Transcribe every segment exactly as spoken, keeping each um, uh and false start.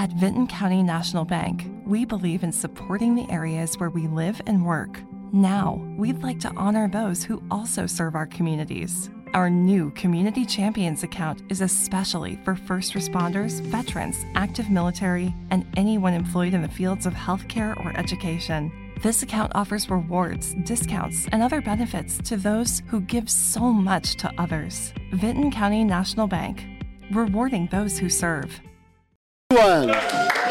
At Vinton County National Bank, we believe in supporting the areas where we live and work. Now, we'd like to honor those who also serve our communities. Our new Community Champions account is especially for first responders, veterans, active military, and anyone employed in the fields of healthcare or education. This account offers rewards, discounts, and other benefits to those who give so much to others. Vinton County National Bank, rewarding those who serve. One. We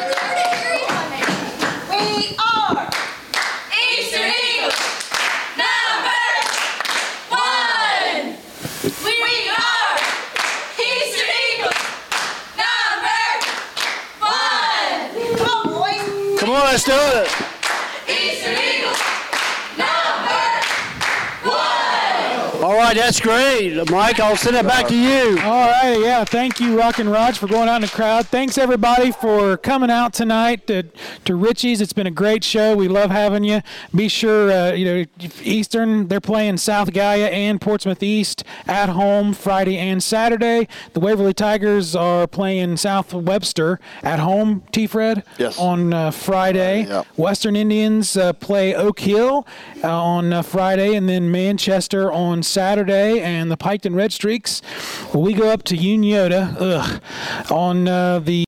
are Eastern Eagles, number one. We are Eastern Eagles, number one. Come on, boys. Come on, let's do it. Eastern Eagles, number one. All right, that's great. Mike, I'll send it back to you. All right, yeah, thank you, Rock and Raj, for going out in the crowd. Thanks, everybody, for coming out tonight to, to Richie's. It's been a great show. We love having you. Be sure, uh, you know, Eastern, they're playing South Gaia and Portsmouth East at home Friday and Saturday. The Waverly Tigers are playing South Webster at home, T-Fred, Yes. on uh, Friday. Yep. Western Indians uh, play Oak Hill uh, on uh, Friday, and then Manchester on Saturday, and the Piketon Red Streaks, well, we go up to Uniota ugh, on uh, the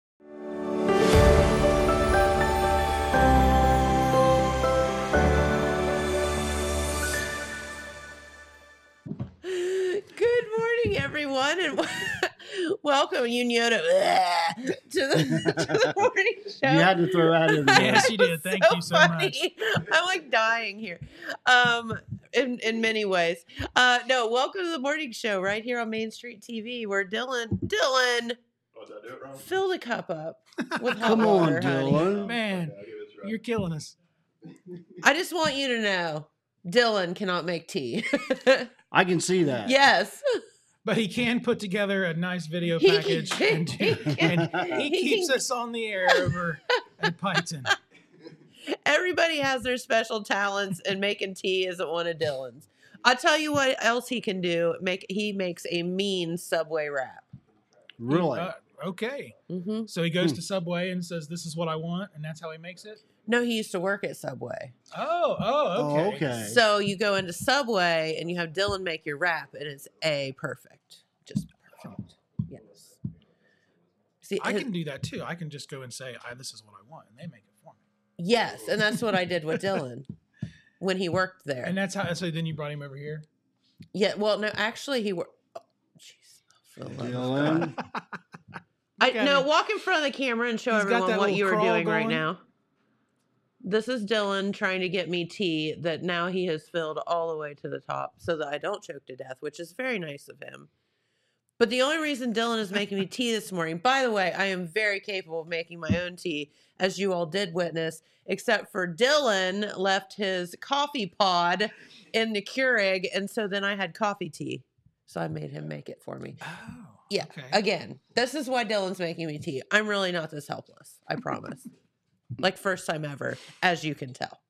Good morning, everyone, and welcome, Uniota, to the, to the morning show. You had to throw that in there. Yes, you did. Thank so you so funny. much. I'm like dying here, um, in in many ways. Uh, no, welcome to the morning show right here on Main Street T V, where Dylan, Dylan, Oh, did I do it wrong? fill the cup up with hot Come on, water, honey. Dylan. Man, Okay, I'll give it a try. you're killing us. I just want you to know, Dylan cannot make tea. I can see that. Yes. But he can put together a nice video He package, can- and, he can- and he, he keeps can- us on the air over at Python. Everybody has their special talents, and making tea isn't one of Dylan's. I'll tell you what else he can do. Make He makes a mean Subway wrap. Really? Uh, okay. hmm So he goes to Subway and says, "This is what I want," and that's how he makes it. No, he used to work at Subway. Oh, oh, okay. Oh, okay. So you go into Subway, and you have Dylan make your wrap, and it's A, perfect. Just perfect. Yes. See, I his- can do that too. I can just go and say, I, "This is what I want," and they make it for me. Yes, and that's what I did with Dylan when he worked there. And that's how. So then you brought him over here. Yeah, well, no, actually, he worked. Oh, jeez. For the love of Dylan. I Look at no, him. walk in front of the camera and show He's got everyone that what little you were crawl doing right going. now. This is Dylan trying to get me tea that now he has filled all the way to the top so that I don't choke to death, which is very nice of him. But the only reason Dylan is making me tea this morning, by the way, I am very capable of making my own tea, as you all did witness, except for Dylan left his coffee pod in the Keurig, and so then I had coffee tea. So I made him make it for me. Oh, Yeah. Okay. Again, this is why Dylan's making me tea. I'm really not this helpless. I promise. Like first time ever, as you can tell.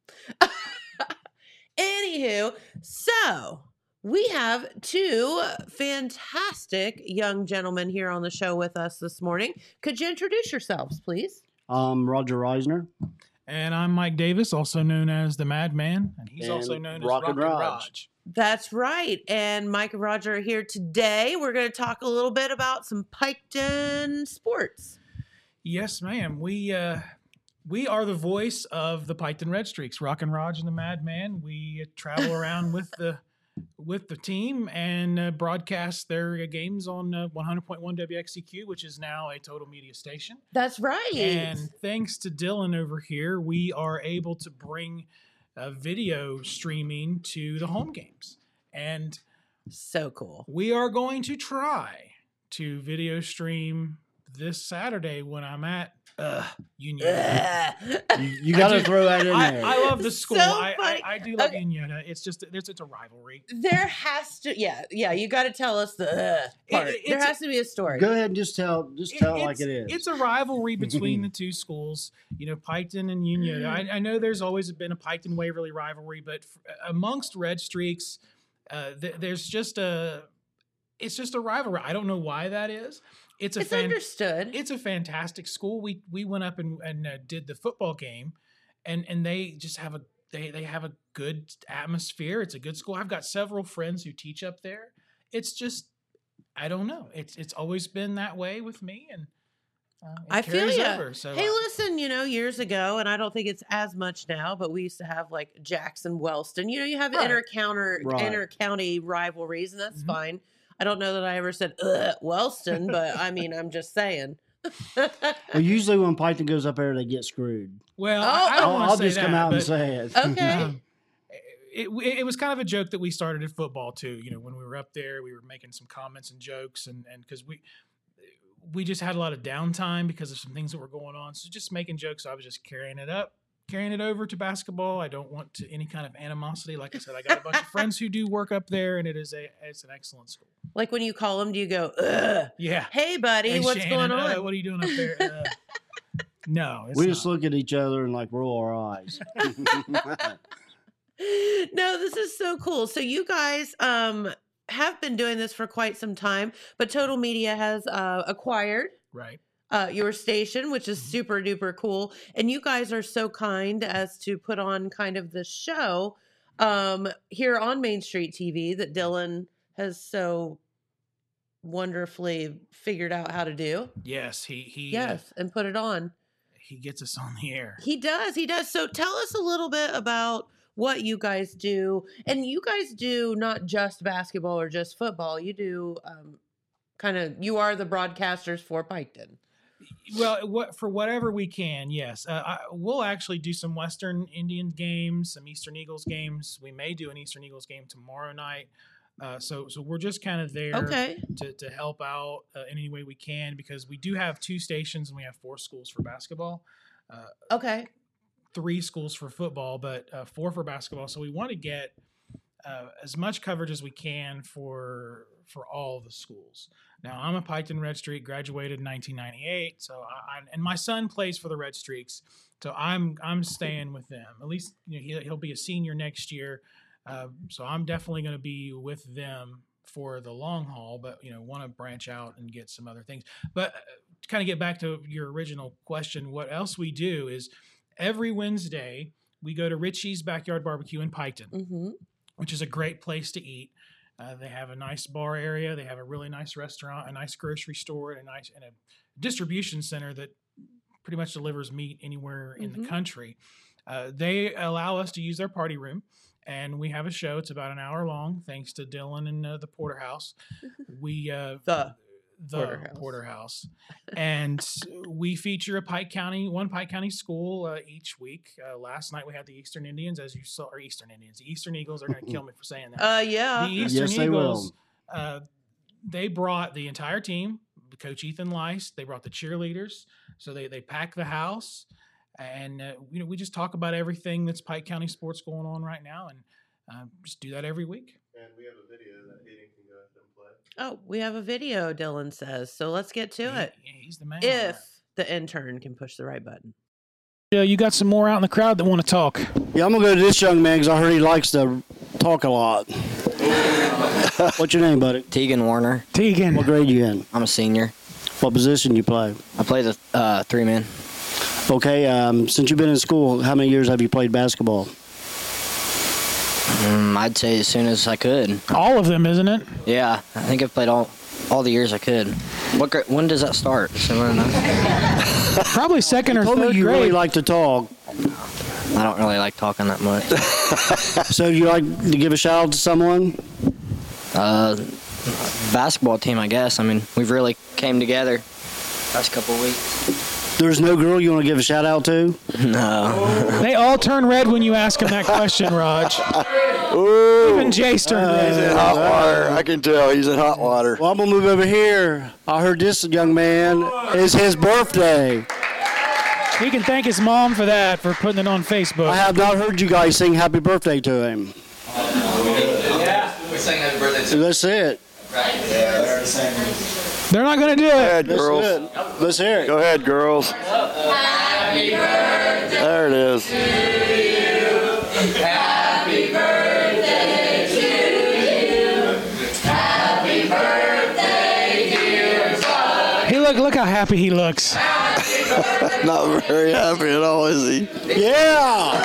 Anywho, so we have two fantastic young gentlemen here on the show with us this morning. Could you introduce yourselves, please? Um, Roger Reisner. And I'm Mike Davis, also known as the Madman, and he's And also known as Rock Rock and and Raj. Raj. That's right. And Mike and Roger are here today. We're going to talk a little bit about some Piketon sports. Yes, ma'am. We uh, we are the voice of the Piketon Red Streaks, Rock and Raj and the Madman. We uh, travel around with the with the team and uh, broadcast their uh, games on uh, one hundred point one W X C Q, which is now a total media station. That's right. And thanks to Dylan over here, we are able to bring uh, video streaming to the home games. And so cool. we are going to try to video stream this Saturday when I'm at uh, Union. You, you got to do- throw that in I, there. I love the school. So I, funny. I I do love Okay. Union. It's just there's it's a rivalry. There has to, yeah, yeah. You got to tell us the uh, part. It- there it's- has to be a story. Go ahead and just tell, just tell it like it's, it is. It's a rivalry between the two schools, you know, Piketon and Union. I, I know there's always been a Piketon Waverly rivalry, but f- amongst Red Streaks, uh, th- there's just a, it's just a rivalry. I don't know why that is. it's a It's fan- understood. It's a fantastic school. We we went up and and uh, did the football game, and and they just have a they they have a good atmosphere. It's a good school. I've got several friends who teach up there. It's just I don't know. It's it's always been that way with me, and uh, it I feel carries you. over. So Hey, uh, listen, you know, years ago, and I don't think it's as much now, but we used to have like Jackson Wellston. You know, you have Right. inter counter Right. inter county rivalries, and that's Mhm. fine. I don't know that I ever said Ugh, Wellston, but I mean, I'm just saying. Well, usually when Python goes up there, they get screwed. well, Oh, I, I don't oh. want I'll to say just that, come out but, and say it. Okay. Um, it, it, it was kind of a joke that we started at football too. You know, when we were up there, we were making some comments and jokes, and and because we we just had a lot of downtime because of some things that were going on. So just making jokes. I was just carrying it up, carrying it over to basketball. I don't want to any kind of animosity. Like I said, I got a bunch of friends who do work up there, and it is a it's an excellent school. Like when you call them, do you go, Ugh, Yeah. hey, buddy, Hey, what's Shannon, going on? Uh, what are you doing up there? Uh, no, it's We just not. look at each other and like roll our eyes. No, this is so cool. So you guys um have been doing this for quite some time, but Total Media has uh, acquired right. uh, your station, which is super duper cool. And you guys are so kind as to put on kind of the show um, here on Main Street T V that Dylan has so wonderfully figured out how to do. Yes, he he uh, Yes, and put it on. he gets us on the air. He does. He does. So tell us a little bit about what you guys do. And you guys do not just basketball or just football. You do um, kind of, you are the broadcasters for Piketon. Well, what for whatever we can, yes. Uh, I, we'll actually do some Western Indian games, some Eastern Eagles games. We may do an Eastern Eagles game tomorrow night. Uh, so, so we're just kind of there Okay. to, to help out uh, in any way we can because we do have two stations and we have four schools for basketball, uh, Okay. three schools for football, but uh, four for basketball. So we want to get uh, as much coverage as we can for for all the schools. Now, I'm a Piketon Red Streak, graduated in nineteen ninety-eight, so I, I and my son plays for the Red Streaks, so I'm I'm staying with them. At least you know, he'll, he'll be a senior next year, uh, so I'm definitely going to be with them for the long haul. But you know, want to branch out and get some other things. But uh, to kind of get back to your original question, what else we do is every Wednesday we go to Richie's Backyard Barbecue in Piketon, Mm-hmm. which is a great place to eat. Uh, they have a nice bar area. They have a really nice restaurant, a nice grocery store, and a nice and a distribution center that pretty much delivers meat anywhere in Mhm. the country. Uh, they allow us to use their party room, and we have a show. It's about an hour long, thanks to Dylan and uh, the Porterhouse. We uh, The the Porterhouse. Porterhouse, and we feature a Pike County, one Pike County school uh, each week. Uh, last night we had the Eastern Indians, as you saw, or Eastern Indians. The Eastern Eagles. They're going to kill me for saying that. Uh, yeah. The Eastern Yes, they will. Eagles, uh, they brought the entire team, Coach Ethan Lice. They brought the cheerleaders, so they they pack the house, and uh, you know we just talk about everything that's Pike County sports going on right now, and uh, just do that every week. And we have a video that Hayden can go ahead and play. Oh, we have a video, Dylan says. So let's get to He- it. he's the man. If the intern can push the right button. Yeah, you got some more out in the crowd that want to talk. Yeah, I'm gonna go to this young man because I heard he likes to talk a lot. What's your name, buddy? Tegan Warner. Tegan. What grade you in? I'm a senior. What position you play? I play the uh, three man. Okay, um, since you've been in school, how many years have you played basketball? Mm, I'd say as soon as I could. All of them, isn't it? Yeah, I think I've played all all the years I could. What gra- when does that start? Similar enough? Probably second or Told me third you grade. really like to talk. I don't really like talking that much. So you like to give a shout out to someone? Uh, basketball team, I guess. I mean, we've really came together last couple of weeks. There's no girl you want to give a shout out to? No. They all turn red when you ask them that question, Raj. Even Jace turned red. Hot water. I can tell he's in hot water. Well, I'm gonna move over here. I heard this young man is his birthday. He can thank his mom for that, for putting it on Facebook. I have not heard you guys sing happy birthday to him. Yeah, we sang happy birthday to That's it. They're not going to do Go it. ahead, That's girls. it. Let's hear it. Go ahead, girls. Happy birthday There it is. to you. Happy birthday to you. Happy birthday, dear Raj. He look how happy he looks. Not very happy at all, is he? Yeah.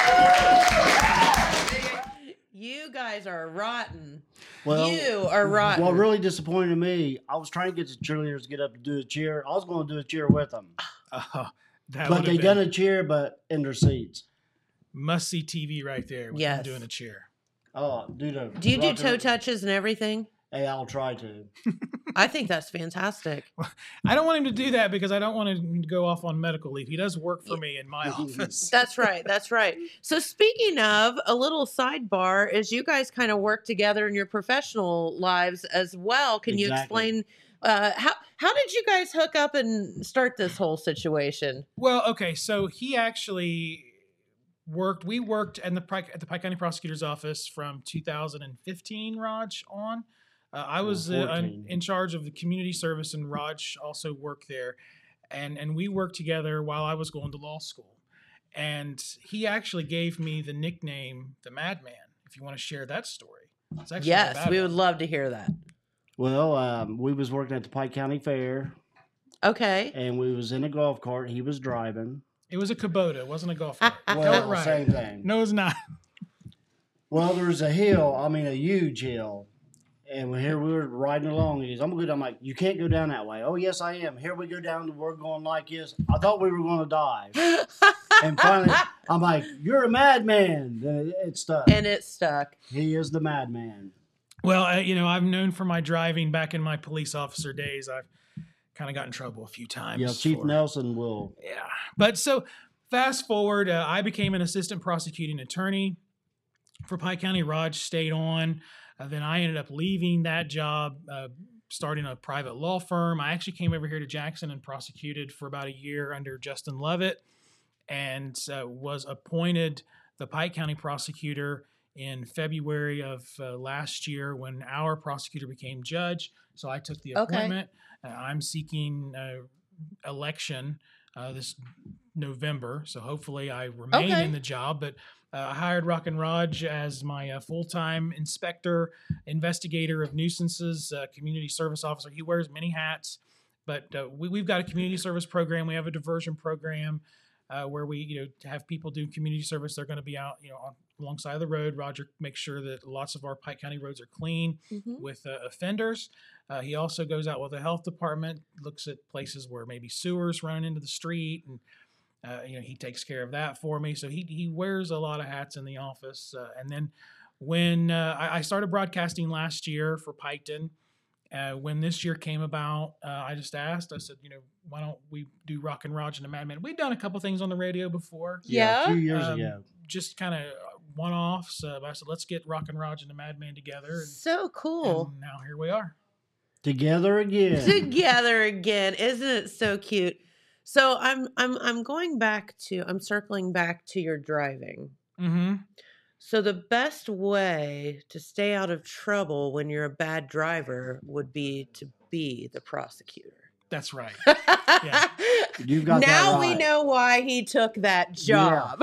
You guys are rotten. Well, you are rotten. What really disappointed me, I was trying to get the cheerleaders to get up to do a cheer. I was going to do a cheer with them. Oh, that But would they have done been a cheer, but in their seats. must see T V right there. With Yes. him doing a cheer. Oh, do the. Do you do rock toe and- touches and everything? Hey, I'll try to. I think that's fantastic. I don't want him to do that because I don't want him to go off on medical leave. He does work for me in my office. That's right. That's right. So speaking of, a little sidebar is you guys kind of work together in your professional lives as well. Can you Exactly. explain uh, how how did you guys hook up and start this whole situation? Well, okay, so he actually worked. We worked at the Pike, at the Pike County Prosecutor's Office from two thousand fifteen, Raj, on. Uh, I was uh, in, fourteen. in charge of the community service, and Raj also worked there, and and we worked together while I was going to law school. And he actually gave me the nickname, the Madman. If you want to share that story, it's actually not a Yes, bad we one. would love to hear that. Well, um, we was working at the Pike County Fair, Okay. and we was in a golf cart. He was driving. It was a Kubota. It wasn't a golf cart. Uh, Well, Tell it right. same thing. No, it's not. Well, there's a hill. I mean, a huge hill. And when here we were riding along, he goes, I'm going to go down. I'm like, you can't go down that way. Oh, yes, I am. Here we go down. We're going like this. I thought we were going to die. And finally, I'm like, you're a madman. Then it, it stuck. And it stuck. He is the madman. Well, uh, you know, I've known for my driving back in my police officer days. I've kind of got in trouble a few times. Yeah, Chief for- Nelson will. Yeah. But so fast forward, uh, I became an assistant prosecuting attorney for Pike County. Raj stayed on. Uh, then I ended up leaving that job, uh, starting a private law firm. I actually came over here to Jackson and prosecuted for about a year under Justin Lovett, and uh, was appointed the Pike County prosecutor in February of uh, last year when our prosecutor became judge. So I took the Okay. appointment. Uh, I'm seeking uh, election uh, this November, so hopefully I remain Okay. in the job. But uh, I hired Rock and Raj as my uh, full-time inspector, investigator of nuisances, uh, community service officer. He wears many hats, but uh, we, we've got a community service program. We have a diversion program uh, where we, you know, have people do community service. They're going to be out, you know, on, alongside the road. Roger makes sure that lots of our Pike County roads are clean Mhm. with uh, offenders. Uh, he also goes out with the health department, looks at places where maybe sewers run into the street, and uh, you know, he takes care of that for me. So he he wears a lot of hats in the office. Uh, and then when uh, I, I started broadcasting last year for Piketon, uh, when this year came about, uh, I just asked. I said, you know, why don't we do Rock and Raj and the Madman? We'd done a couple things on the radio before, Yeah. A few years Um, ago. just kind of one-offs. Uh, but I said, let's get Rock and Raj and the Madman together. And, So cool. and now here we are. Together again. Together again. Isn't it so cute? So I'm I'm I'm going back to I'm circling back to your driving. Mm-hmm. So the best way to stay out of trouble when you're a bad driver would be to be the prosecutor. That's right. Yeah. You've got that Now we right. know why he took that job.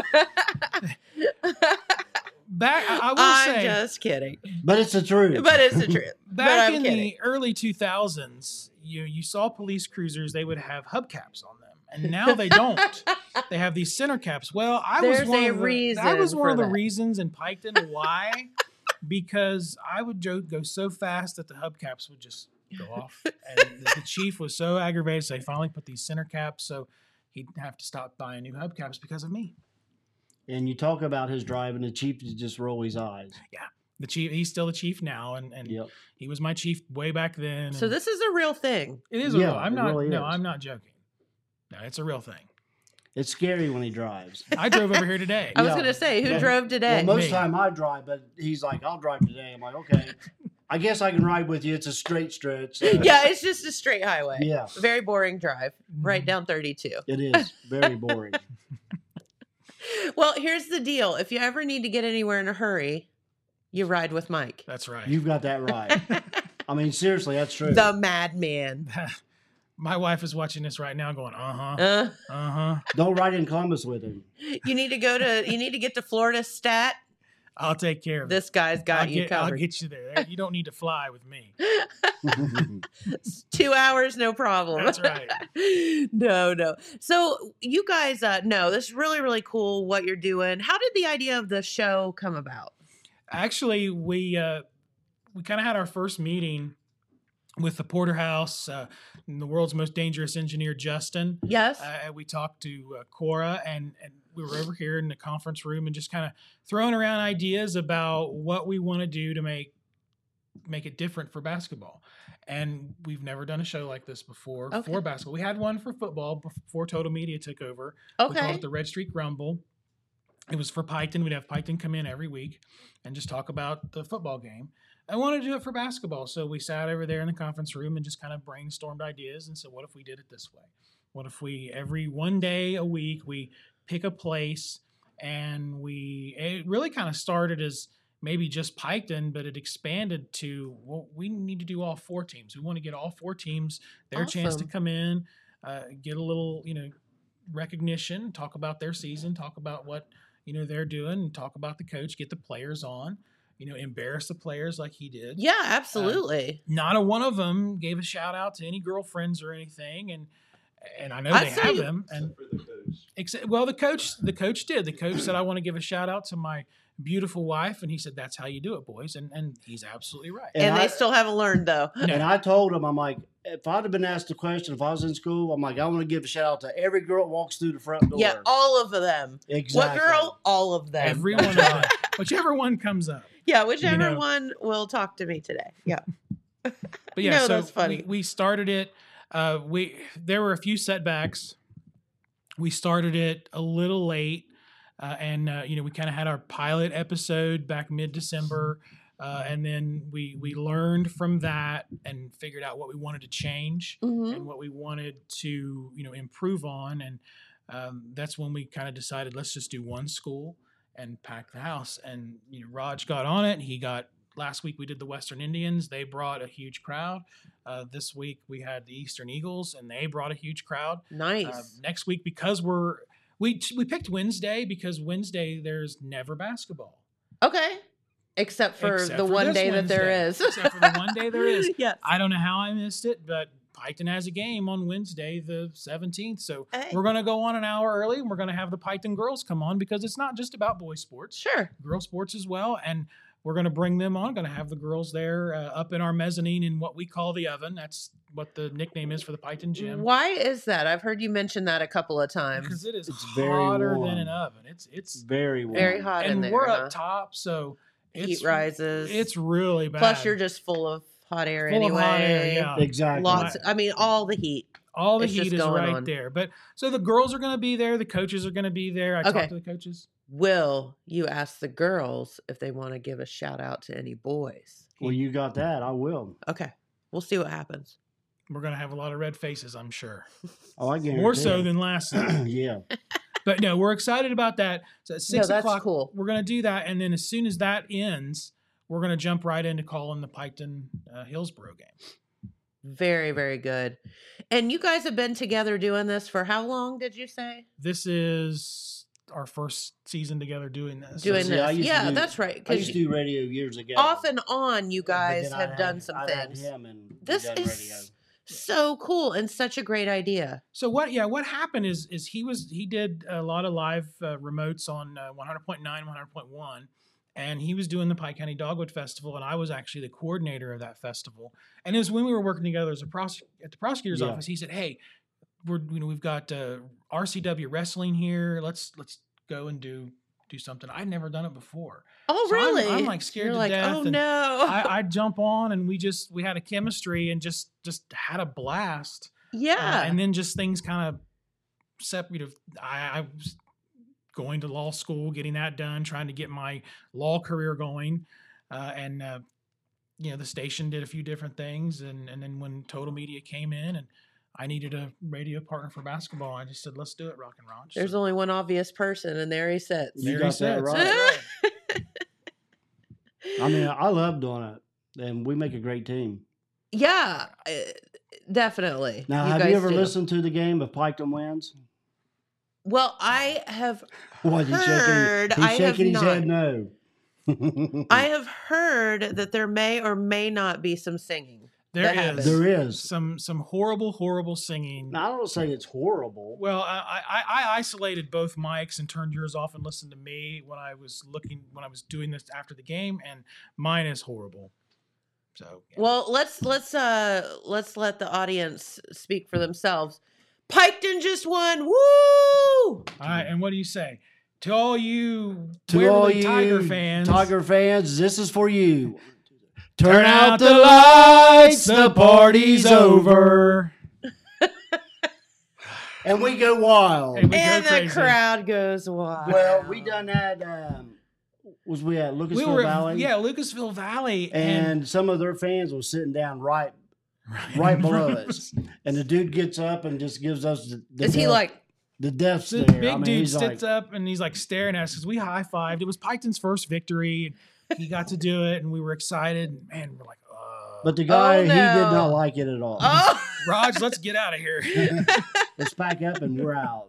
Back, I, I will I'm say, just kidding. But it's the truth. But it's the truth. but back I'm in kidding. the early two thousands, you you saw police cruisers, they would have hubcaps on them, and now they don't. They have these center caps. Well, I There's was one a of the, reason I was one for of the that. reasons in Piketon why, because I would jo- go so fast that the hubcaps would just go off, and the, the chief was so aggravated, so they finally put these center caps, so he'd have to stop buying new hubcaps because of me. And you talk about his driving, the chief to just roll his eyes. Yeah, the chief, he's still the chief now, and and Yep. he was my chief way back then. So and- this is a real thing. It is a Yeah, real. I'm it not. really no, is. I'm not joking. No, it's a real thing. It's scary when he drives. I drove over here today. I was Yeah. going to say, who Well- drove today? Well, most Me. of the time I drive, but he's like, I'll drive today. I'm like, okay. I guess I can ride with you. It's a straight stretch. so- Yeah, it's just a straight highway. Yeah, Very boring drive. Right Mhm. down thirty-two. it is. Very boring. Well, here's the deal. If you ever need to get anywhere in a hurry, you ride with Mike. That's right. You've got that right. I mean, seriously, that's true. The madman. My wife is watching this right now, going, "Uh huh, Uh, uh huh." Don't ride in Columbus with him. you need to go to, you need to get to Florida Stat. I'll take care of This it. guy's got I'll you get, I'll covered. get you there. You don't need to fly with me. Two hours, no problem. That's right. no, no. So you guys uh no, this is really, really cool what you're doing. How did the idea of the show come about? Actually, we uh, we kind of had our first meeting with the Porterhouse, uh, and the world's most dangerous engineer, Justin. Yes. Uh, we talked to uh, Cora, and, and we were over here in the conference room and just kind of throwing around ideas about what we want to do to make make it different for basketball. And we've never done a show like this before Okay. for basketball. We had one for football before Total Media took over. We called Okay. it the Red Streak Rumble. It was for Piketon. We'd have Piketon come in every week and just talk about the football game. I wanted to do it for basketball. So we sat over there in the conference room and just kind of brainstormed ideas and said, what if we did it this way? What if we, every one day a week, we pick a place and we, it really kind of started as maybe just Piketon, but it expanded to, well, we need to do all four teams. We want to get all four teams their chance to Awesome. come in, uh, get a little, you know, recognition, talk about their season, talk about what, you know, they're doing, and talk about the coach, get the players on, you know, embarrass the players like he did. Yeah, absolutely. Uh, not a one of them gave a shout out to any girlfriends or anything, and and I know I they saw have you- them. And For the coach. except, well, the coach, the coach did. The coach said, "I want to give a shout out to my beautiful wife," and he said, "That's how you do it, boys." And and he's absolutely right. and And they I- still haven't learned though. And I told him, I'm like, if I'd have been asked the question, if I was in school, I'm like, I want to give a shout out to every girl that walks through the front door. Yeah, all of them. exactly. What girl? All of them. Every one of them, whichever one comes up. Yeah, whichever know. one will talk to me today. Yeah. But yeah, No, so that's funny. We, we started it. Uh, we there were a few setbacks. We started it a little late, uh, and uh, you know we kind of had our pilot episode back mid December, uh, and then we we learned from that and figured out what we wanted to change Mhm. and what we wanted to you know improve on, and um, that's when we kind of decided let's just do one school and pack the house. And you know Raj got on it. He got last week we did the Western Indians. They brought a huge crowd. Uh, this week we had the Eastern Eagles, and they brought a huge crowd. Nice. Uh, next week, because we're we we picked Wednesday because Wednesday there's never basketball. Okay. Except for Except the for one this day that there Wednesday. is. Except for the one day there is. Yes. I don't know how I missed it, but Piketon has a game on Wednesday, the seventeenth. So Hey. we're going to go on an hour early, and we're going to have the Piketon girls come on because it's not just about boys sports, Sure. girl sports as well. And we're going to bring them on. Going to have the girls there uh, up in our mezzanine in what we call the oven. That's what the nickname is for the Piketon gym. Why is that? I've heard you mention that a couple of times. Because it is It's very hotter warm. than an oven. It's it's Very warm. Very hot in and there. we're huh? up top, so it's, Heat rises. It's really bad. Plus, you're just full of hot air full anyway. of hot air. Yeah, Exactly. Lots. I mean, all the heat. all the it's heat just is going right on. there. But so the girls are going to be there. The coaches are going to be there. I Okay. talked to the coaches. Will you ask the girls if they want to give a shout out to any boys? Well, you got that. I will. Okay. We'll see what happens. We're going to have a lot of red faces, I'm sure. Oh, I guarantee. More so it. than last night. yeah. But no, we're excited about that. So at six that's o'clock, cool. we're going to do that. And then as soon as that ends, we're going to jump right into calling the Piketon uh, Hillsboro game. Very, very good. And you guys have been together doing this for how long, did you say? This is our first season together doing this. Doing see, I this. used to Yeah, do- that's right. I Because used to do radio years ago. off and on, you But guys then I have had- done some I had things. him and we This done is radio. so cool and such a great idea. So what? Yeah, what happened is is he was he did a lot of live uh, remotes on uh, one hundred point nine, one hundred point one, and he was doing the Pike County Dogwood Festival, and I was actually the coordinator of that festival. And it was when we were working together as a prosec- at the prosecutor's Yeah. office. He said, "Hey, we're you know we've got uh, R C W wrestling here. Let's let's go and do do something. I'd never done it before. Oh, So I'm- really? I'm, like, scared You're to like, death, oh and no. I, I'd jump on, and we just we had a chemistry and just just had a blast." yeah. Uh, and then just things kind of separate. I, I was going to law school, getting that done, trying to get my law career going. Uh, and, uh, you know, the station did a few different things. And, and then when Total Media came in and I needed a radio partner for basketball, I just said, let's do it, Rock and Raj. There's So only one obvious person, and there he sits. You there got he that sits. right. That's right. I mean, I love doing it, and we make a great team. Yeah, uh, definitely. Now, You have guys you ever do. listened to the game if Piketon wins? Well, I have What, he's heard. shaking, he's I have shaking his not. head no. I have heard that there may or may not be some singing. There that is. happens. There is. some some horrible, horrible singing. Now, I don't say it's horrible. Well, I, I I isolated both mics and turned yours off and listened to me when I was looking when I was doing this after the game, and mine is horrible. So yeah. Well, let's let's uh let's let the audience speak for themselves. Piketon just won. Woo! All right, and what do you say to all you To all Waverly you Tiger fans? Tiger fans, this is for you. Turn out the lights, the party's over. And we go wild. And we And go the crazy. crowd goes wild. Well, we done that. Um, was we at Lucasville We were at- Valley? yeah, Lucasville Valley, and, And some of their fans were sitting down right, right below us. And the dude gets up and just gives us the. the Is he death- like? the death The stare? big I mean, dude he's sits like, up and he's like staring at us because we high fived. It was Piketon's first victory. He got to do it, and we were excited. And man, we're like, uh, But the guy, Oh, he did no. not like it at all. Oh, Raj, let's get out of here. Let's pack up and we're out.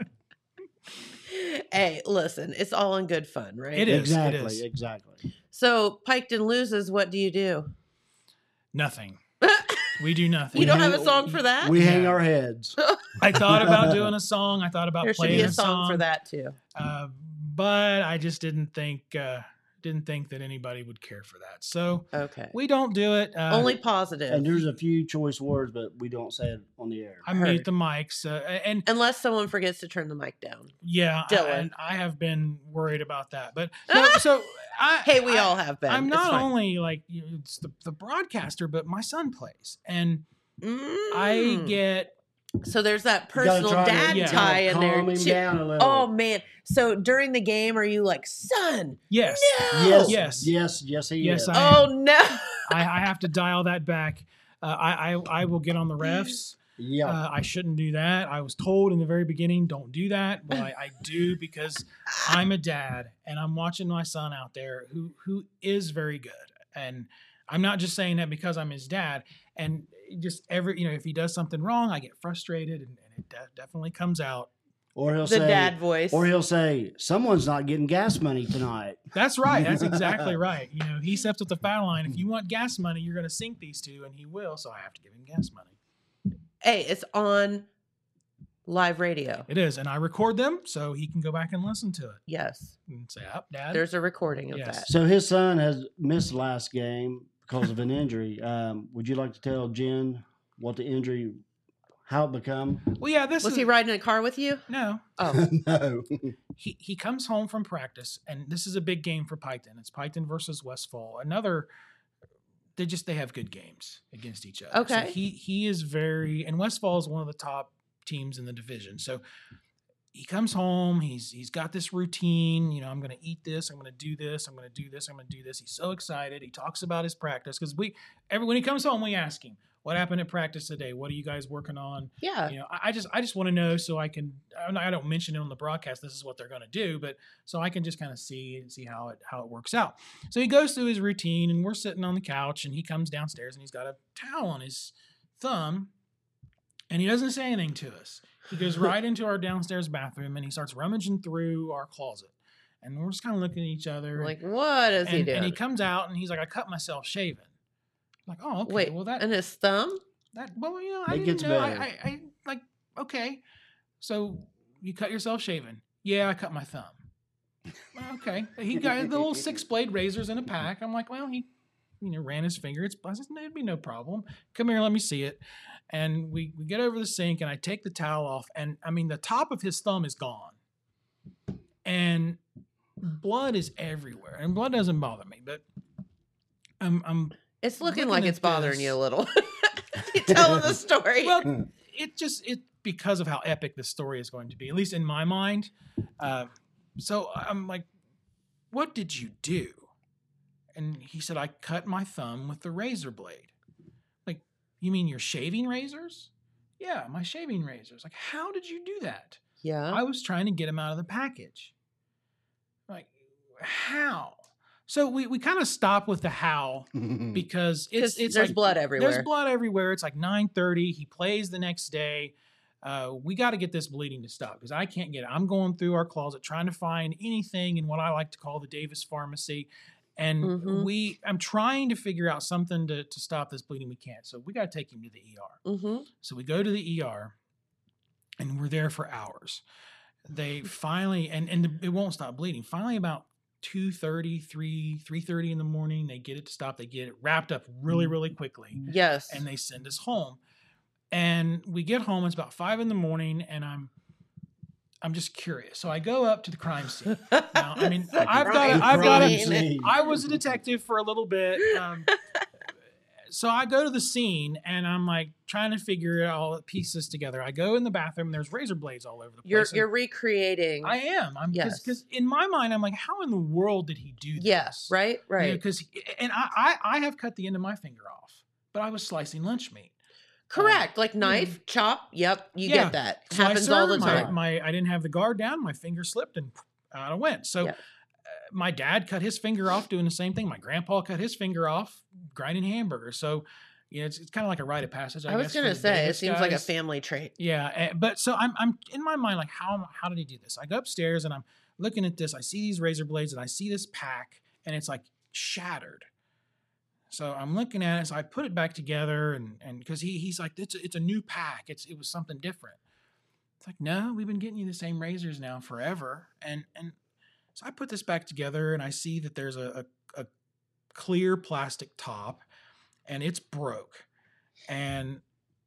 hey, listen, it's all in good fun, right? It is. Exactly, It is. exactly. So Piketon loses. What do you do? Nothing. We do nothing. You don't hang- have a song for that? We hang Yeah. our heads. I thought about doing a song. I thought about There should playing be a a song for that too. Uh, but I just didn't think uh, didn't think that anybody would care for that. So Okay. we don't do it. Uh, Only positive. And there's a few choice words, but we don't say it on the air. I mute Heard. the mics, uh, and Unless someone forgets to turn the mic down. yeah, I, Dylan. and I have been worried about that. But so, so I, Hey, we I, all have been. I'm It's not fine. only like you know, it's the, the broadcaster, but my son plays, and I Mm. get So there's that You gotta personal try to, dad yeah. tie in calm there him too. down a little. Oh man. So during the game, are you like, son? yes, No. yes, Yes. yes, yes, he Yes, is. I- Oh no. I, I have to dial that back. Uh, I, I I will get on the refs. yeah. Uh, I shouldn't do that. I was told in the very beginning, don't do that. But I, I do because I'm a dad and I'm watching my son out there who who is very good. And I'm not just saying that because I'm his dad. And just every, you know, if he does something wrong, I get frustrated and, and it de- definitely comes out. Or he'll The say, dad voice. or he'll say, someone's not getting gas money tonight. That's right. That's exactly right. You know, he steps at the foul line. If you want gas money, you're going to sink these two, and he will. So I have to give him gas money. Hey, it's on live radio. It is. And I record them so he can go back and listen to it Yes. and say, up, Dad. There's a recording of Yes. that. So his son has missed last game because of an injury. Um, would you like to tell Jen what the injury, how it become? Well, yeah, this Was is. he riding in a car with you? No. Oh. No. he, he comes home from practice, and this is a big game for Piketon. It's Piketon versus Westfall. Another, they just they have good games against each other. So Okay. he he is very, and Westfall is one of the top teams in the division. So he comes home. He's he's got this routine. You know, I'm going to eat this. I'm going to do this. I'm going to do this. I'm going to do this. He's so excited. He talks about his practice because we every when he comes home, we ask him, what happened at practice today? What are you guys working on? Yeah. You know, I I just I just want to know so I can. I don't- I don't mention it on the broadcast. This is what they're going to do, but so I can just kind of see and see how it how it works out. So he goes through his routine, and we're sitting on the couch, and he comes downstairs, and he's got a towel on his thumb, and he doesn't say anything to us. He goes right into our downstairs bathroom, and he starts rummaging through our closet, and we're just kind of looking at each other. Like, what is he and, doing? and he comes out, and he's like, "I cut myself shaving." I'm like, oh, okay. Wait, well that and his thumb? that well, you know, I It didn't gets know. I, better. I, I like okay. So you cut yourself shaving? Yeah, I cut my thumb. Well, okay. He got the little six blade razors in a pack. I'm like, well, he, you know, ran his finger. It's I said, it'd be no problem. Come here, let me see it. And we we get over the sink, and I take the towel off, and I mean the top of his thumb is gone, and blood is everywhere. And blood doesn't bother me, but I'm I'm It's looking looking like at it's bothering this. you a little. You telling the story. well, it just it because of how epic this story is going to be, at least in my mind. Uh, so I'm like, "What did you do?" And he said, "I cut my thumb with the razor blade." Like, you mean your shaving razors? Yeah, my shaving razors. Like, how did you do that? yeah. I was trying to get him out of the package. Like, how? So we, we kind of stop with the how because it's 'Cause it's there's like, blood everywhere. There's blood everywhere. It's like nine thirty. He plays the next day. Uh, we got to get this bleeding to stop because I can't get it. I'm going through our closet trying to find anything in what I like to call the Davis Pharmacy, And Mhm. we, I'm trying to figure out something to, to stop this bleeding. We can't. So we got to take him to the E R. Mm-hmm. So we go to the E R and we're there for hours. They finally, and, and it won't stop bleeding. Finally, about two thirty, three, three thirty in the morning, they get it to stop. They get it wrapped up really, really quickly. Yes. And they send us home. And we get home, it's about five in the morning, and I'm I'm just curious. So I go up to the crime scene. Now, I mean, I've got, a, I've got, a, I was a detective for a little bit. Um, so I go to the scene and I'm like trying to figure it all pieces together. I go in the bathroom and there's razor blades all over the place. You're And you're recreating. I am. I'm Yes. because in my mind I'm like, how in the world did he do this? Yes. Right. Right. Because and I, I I have cut the end of my finger off, but I was slicing lunch meat. Correct. Like knife, chop. Yep. You Yeah. get that. Slicer, Happens all the my- time. My, I didn't have the guard down. My finger slipped and out it went. So Yeah. uh, my dad cut his finger off doing the same thing. My grandpa cut his finger off grinding hamburgers. So, you know, it's, it's kind of like a rite of passage. I, I was guess, gonna for the say it Davis seems like a guys. family trait. Yeah, eh, but so I'm I'm in my mind like how how did he do this? I go upstairs and I'm looking at this. I see these razor blades and I see this pack and it's like shattered. So I'm looking at it. So I put it back together and and because he he's like it's a, it's a new pack. It's it was something different. It's like no, we've been getting you the same razors now forever. And and so I put this back together and I see that there's a a, a clear plastic top and it's broke. And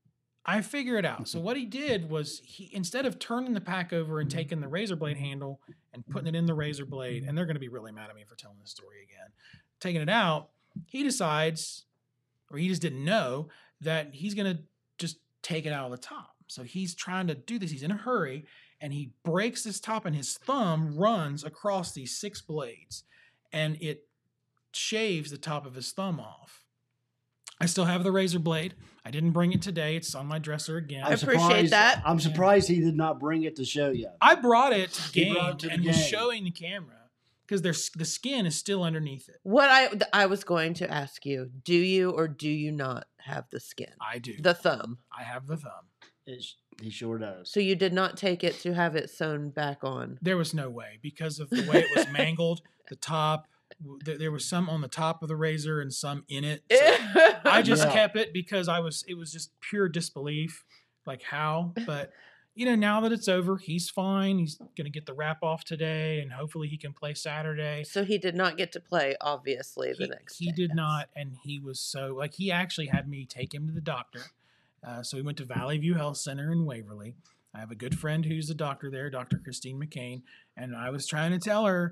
I figure it out. So what he did was he instead of turning the pack over and taking the razor blade handle and putting it in the razor blade, and they're going to be really mad at me for telling this story again, taking it out, he decides, or he just didn't know, that he's going to just take it out of the top. So he's trying to do this. He's in a hurry, and he breaks this top, and his thumb runs across these six blades, and it shaves the top of his thumb off. I still have the razor blade. I didn't bring it today. It's on my dresser again. I appreciate that. I'm surprised he did not bring it to show you. I brought it to the He game brought it to the and was game. showing the camera because there's the skin is still underneath it. What I I was going to ask you: do you or do you not have the skin? I do. The thumb. I have the thumb. It's, he sure does. So you did not take it to have it sewn back on. There was no way because of the way it was mangled. The top, w- there, there was some on the top of the razor and some in it. So I just Yeah. kept it because I was. It was just pure disbelief, like how. But you know, now that it's over, he's fine. He's gonna get the wrap off today, and hopefully he can play Saturday. So he did not get to play, obviously, the he, next he day. did Yes. not, and he was so like he actually had me take him to the doctor. Uh, so we went to Valley View Health Center in Waverly. I have a good friend who's a doctor there, Doctor Christine McCain, and I was trying to tell her,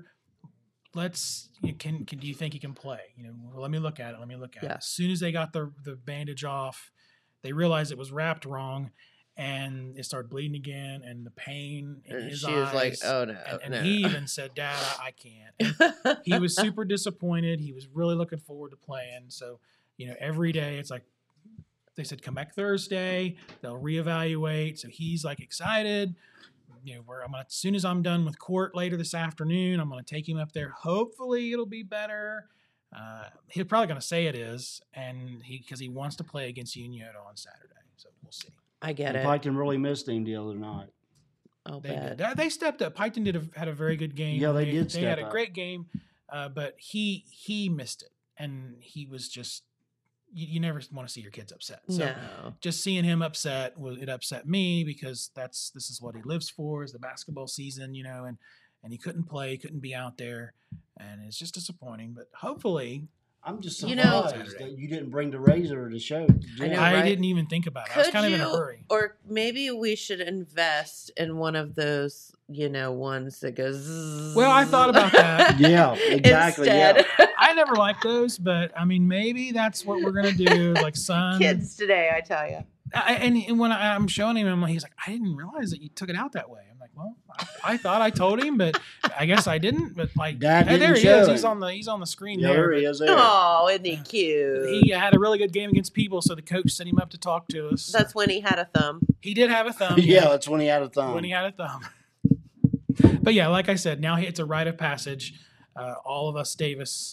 let's you can, can do you think he can play? You know, well, let me look at it. Let me look at it. Yeah. As soon as they got the the bandage off, they realized it was wrapped wrong, and it started bleeding again, and the pain in And his she eyes. was like, "Oh no!" And, and no. he even said, "Dad, I, I can't." And he was super disappointed. He was really looking forward to playing. So, you know, every day it's like they said, come back Thursday. They'll reevaluate. So he's like excited. You know, where I'm gonna, as soon as I'm done with court later this afternoon, I'm gonna take him up there. Hopefully, it'll be better. Uh, he's probably gonna say it is, and he because he wants to play against Unioto on Saturday. So we'll see. I get And it. Piketon really missed him the other night. Oh, They bad. did. They stepped up. Piketon did a, had a very good game. Yeah, they did They had step a up. great game, uh, but he he missed it, and he was just. You, you never want to see your kids upset. So No. just seeing him upset, was it upset me because that's this is what he lives for is the basketball season, you know, and and he couldn't play, he couldn't be out there, and it's just disappointing. But hopefully, I'm just You surprised know- that you didn't bring the razor to show. I know, I right? didn't even think about it. I was Could kind of in a you- hurry. Or maybe we should invest in one of those, you know, ones that goes. Zzz. Well, I thought about that. Yeah, exactly. Instead. Yeah. I never liked those, but I mean, maybe that's what we're gonna do. Like, son, Kids today, I tell you. I, and, and when I, I'm showing him, I'm like, he's like, I didn't realize that you took it out that way. I'm like, well, I, I thought I told him, but I guess I didn't. But like, Dad hey, there didn't he is. show He's him. on the he's on the screen Yeah, there. there he but is there. Oh, isn't he cute? He had a really good game against People, so the coach set him up to talk to us. That's when he had a thumb. He did have a thumb. Yeah, that's when he had a thumb. when he had a thumb. But yeah, like I said, now it's a rite of passage. Uh, all of us Davis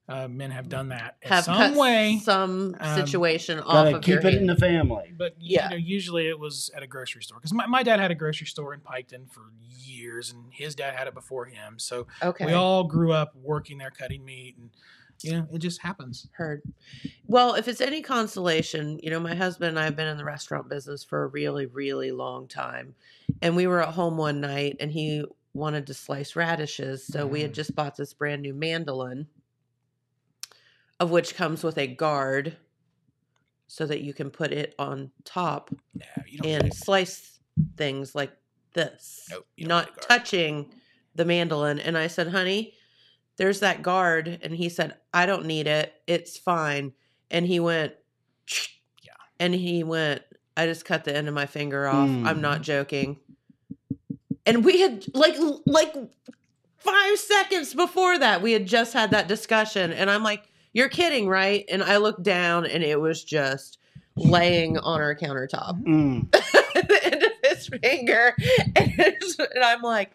Uh, men have done that in Have some cut way. some um, situation off Gotta of keep your it in hand. the family. But Yeah. you know, usually it was at a grocery store because my, my dad had a grocery store in Piketon for years, and his dad had it before him. So Okay. we all grew up working there, cutting meat, and you know, it just happens. Heard. Well, if it's any consolation, you know, my husband and I have been in the restaurant business for a really, really long time. And we were at home one night and he wanted to slice radishes. So we had just bought this brand new mandolin, of which comes with a guard so that you can put it on top Yeah, you don't and need slice things like this, Nope, you don't need a not guard. touching the mandolin. And I said, honey, there's that guard. And he said, I don't need it. It's fine. And he went, Yeah. and he went, I just cut the end of my finger off. Mm. I'm not joking. And we had like, like five seconds before that, we had just had that discussion. And I'm like, you're kidding, right? And I looked down and it was just laying on our countertop. Mm. The end of his finger. And, it's- and I'm like,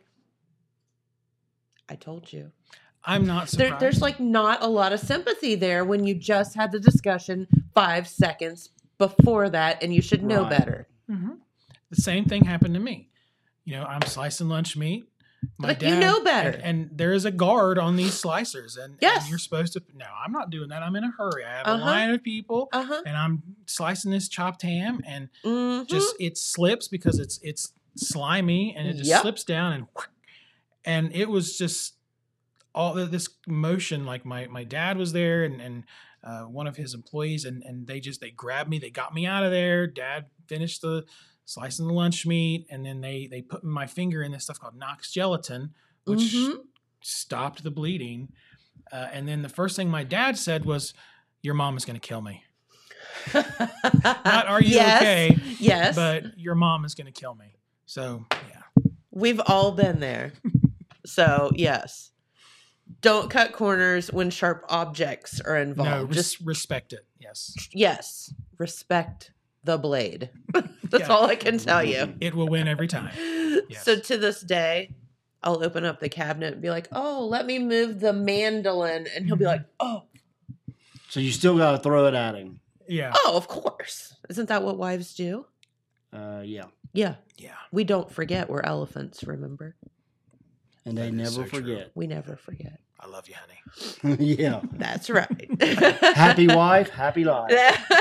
I told you. I'm not There, surprised. there's like not a lot of sympathy there when you just had the discussion five seconds before that, and you should know Right. better. Mhm. The same thing happened to me. You know, I'm slicing lunch meat. My But you know better. And, and there is a guard on these slicers, and, Yes. and you're supposed to. No, I'm not doing that. I'm in a hurry. I have Uh-huh. a line of people, Uh huh. and I'm slicing this chopped ham, and Mm-hmm. just it slips because it's it's slimy, and it just Yep. slips down, and and it was just all th- this motion. Like my my dad was there, and and uh, one of his employees, and and they just they grabbed me, they got me out of there. Dad finished the slicing the lunch meat, and then they they put my finger in this stuff called Knox gelatin, which Mhm. stopped the bleeding. Uh, and then the first thing my dad said was, "Your mom is going to kill me." Not are you Yes. okay? Yes. But your mom is going to kill me. So yeah, We've all been there. So, yes. Don't cut corners when sharp objects are no, involved. res- Just, respect it. Yes, yes, respect the blade. That's Yeah. all I can tell you. it will win every time. Yes. So, to this day, I'll open up the cabinet and be like, oh, let me move the mandolin. And he'll be like, oh, So you still got to throw it at him. Yeah, oh, of course. Isn't that what wives do? Uh, yeah. Yeah. yeah. We don't forget. We're elephants, remember? And they That is never so true. forget. We never forget. I love you, honey. Yeah. That's right. Happy wife, happy life.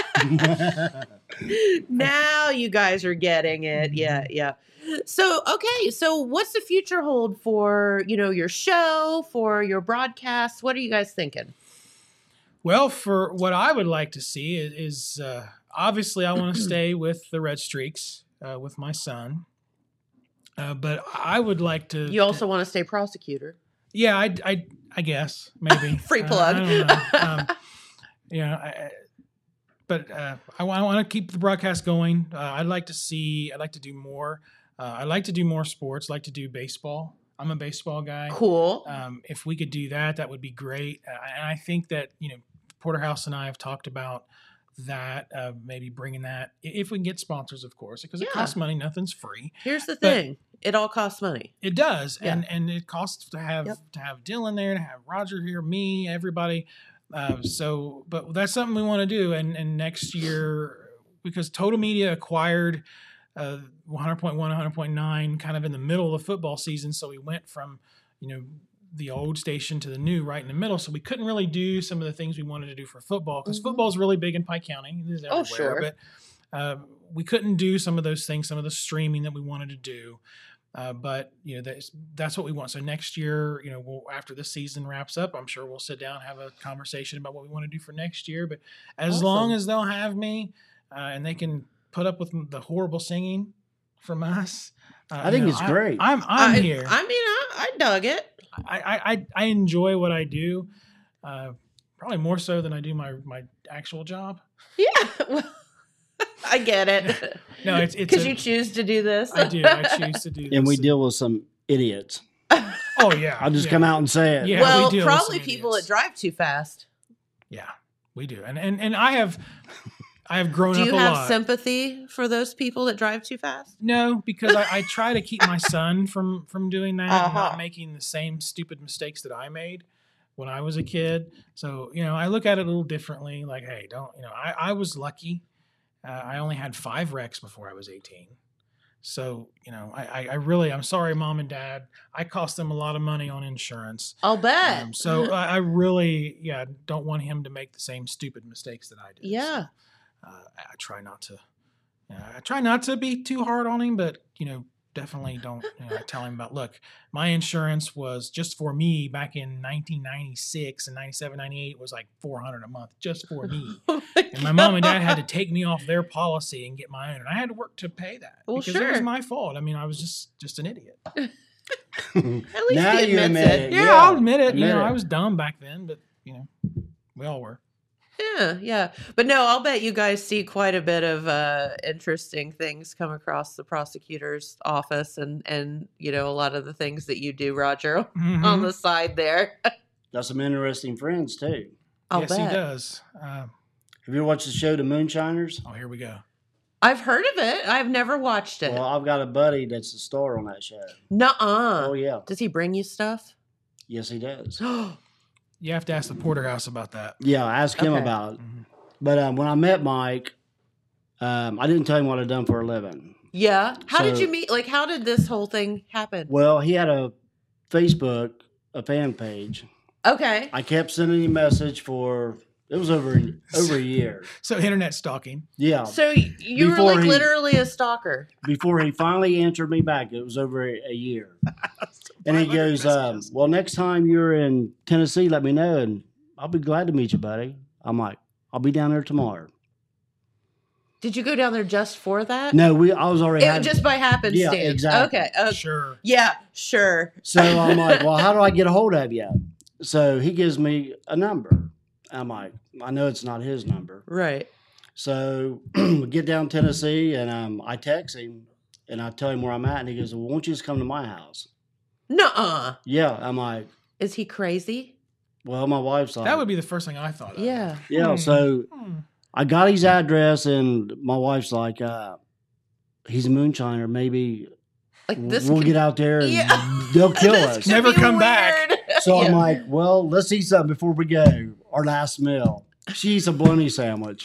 Now you guys are getting it. Yeah, yeah. So, okay. So what's the future hold for, you know, your show, for your broadcasts? What are you guys thinking? Well, for what I would like to see is, is uh, obviously I want to stay with the Red Streaks uh, with my son, uh, but I would like to. You also want to stay prosecutor. Yeah, I, I, I guess maybe Free Uh, plug. I don't know. Um, you know, I, I- but uh, I, wa- I want to keep the broadcast going. Uh, I'd like to see. I'd like to do more. Uh, I'd like to do more sports. I'd like to do baseball. I'm a baseball guy. Cool. Um, if we could do that, that would be great. Uh, and I think that, you know, Porterhouse and I have talked about that, uh, maybe bringing that, i- if we can get sponsors, of course, because it Yeah. costs money. Nothing's free. Here's the but- thing. It all costs money. It does, Yeah. and and it costs to have Yep. to have Dylan there, to have Roger here, me, everybody. Uh, so, but that's something we want to do. And and next year, because Total Media acquired uh, one hundred point one, one hundred point nine, kind of in the middle of the football season, so we went from, you know, the old station to the new right in the middle. So we couldn't really do some of the things we wanted to do for football because Mhm. football is really big in Pike County. It is Oh, everywhere, sure. but uh, we couldn't do some of those things, some of the streaming that we wanted to do. Uh, but you know that's that's what we want. So next year, you know, we'll, after this season wraps up, I'm sure we'll sit down and have a conversation about what we want to do for next year. But as Awesome. long as they'll have me uh, and they can put up with the horrible singing from us, uh, I think you know, it's great. I'm I'm I, here. I mean, I, I dug it. I, I I I enjoy what I do, uh, probably more so than I do my my actual job. Yeah. Well, I get it. No, it's it's Because a- you choose to do this. I do. I choose to do this. And we deal with some idiots. Oh yeah. I'll just yeah. come out and say it. Yeah, we well, deal with probably some people idiots. that drive too fast. Yeah, we do, and and and I have, I have grown Do up you a have lot. sympathy for those people that drive too fast? No, because I, I try to keep my son from from doing that, and Uh-huh. not making the same stupid mistakes that I made. when I was a kid. So, you know, I look at it a little differently. Like, hey, don't, you know, I, I was lucky. Uh, I only had five wrecks before I was eighteen. So, you know, I, I really, I'm sorry, Mom and Dad. I cost them a lot of money on insurance. I'll bet. Um, so I, I really, yeah, don't want him to make the same stupid mistakes that I did. Yeah. So, uh, I, I try not to, uh, I try not to be too hard on him, but, you know, definitely don't you know, I tell him about, look, my insurance was just for me back in nineteen ninety-six and ninety-seven, ninety-eight was like four hundred a month just for me. Oh my and my mom and dad had to take me off their policy and get my own. And I had to work to pay that Well, because sure. it was my fault. I mean, I was just, just an idiot. At least Now he you admits admit it. it. Yeah, Yeah, I'll admit it. You admit know, it. I was dumb back then, but you know, we all were. Yeah, yeah. But no, I'll bet you guys see quite a bit of uh, interesting things come across the prosecutor's office and, and, you know, a lot of the things that you do, Roger, Mhm. on the side there. Got some interesting friends too. I'll yes, bet. he does. Uh, Have you ever watched the show The Moonshiners? oh, here we go. I've heard of it. I've never watched it. Well, I've got a buddy that's the star on that show. Nuh-uh. Oh yeah, Does he bring you stuff? yes he does. You have to ask the Porterhouse about that. Yeah, ask him Okay. about it. Mhm. But um, when I met Mike, um, I didn't tell him what I'd done for a living. Yeah. How did So- you meet? Like, how did this whole thing happen? Well, he had a Facebook, a fan page. Okay. I kept sending him a message for it was over over a year. So internet stalking. Yeah, So y- you were Before like he- literally a stalker. before he finally answered me back, it was over a, a year. And he goes, um, "Well, next time you're in Tennessee, let me know, and I'll be glad to meet you, buddy." I'm like, "I'll be down there tomorrow." Did you go down there just for that? No, we I was already It, had, just by happenstance. Yeah, exactly. Okay. okay. Sure. Yeah, sure. So I'm like, "Well, how do I get a hold of you?" So he gives me a number. I'm like, "I know it's not his number." Right. So we get down to Tennessee, and um, I text him, and I tell him where I'm at, and he goes, "Well, won't you just come to my house?" Nuh-uh. Yeah, I'm like, Is he crazy? "Well, my wife's like, That would be the first thing I thought of. Yeah. yeah." Hmm. So Hmm. I got his address, and my wife's like, uh, "He's a moonshiner. Maybe Like this. we'll could- get out there, and Yeah. they'll kill this us." could Never be come back. weird. So I'm Yeah. like, "Well, let's eat something before we go. Our last meal." She eats a bologna sandwich.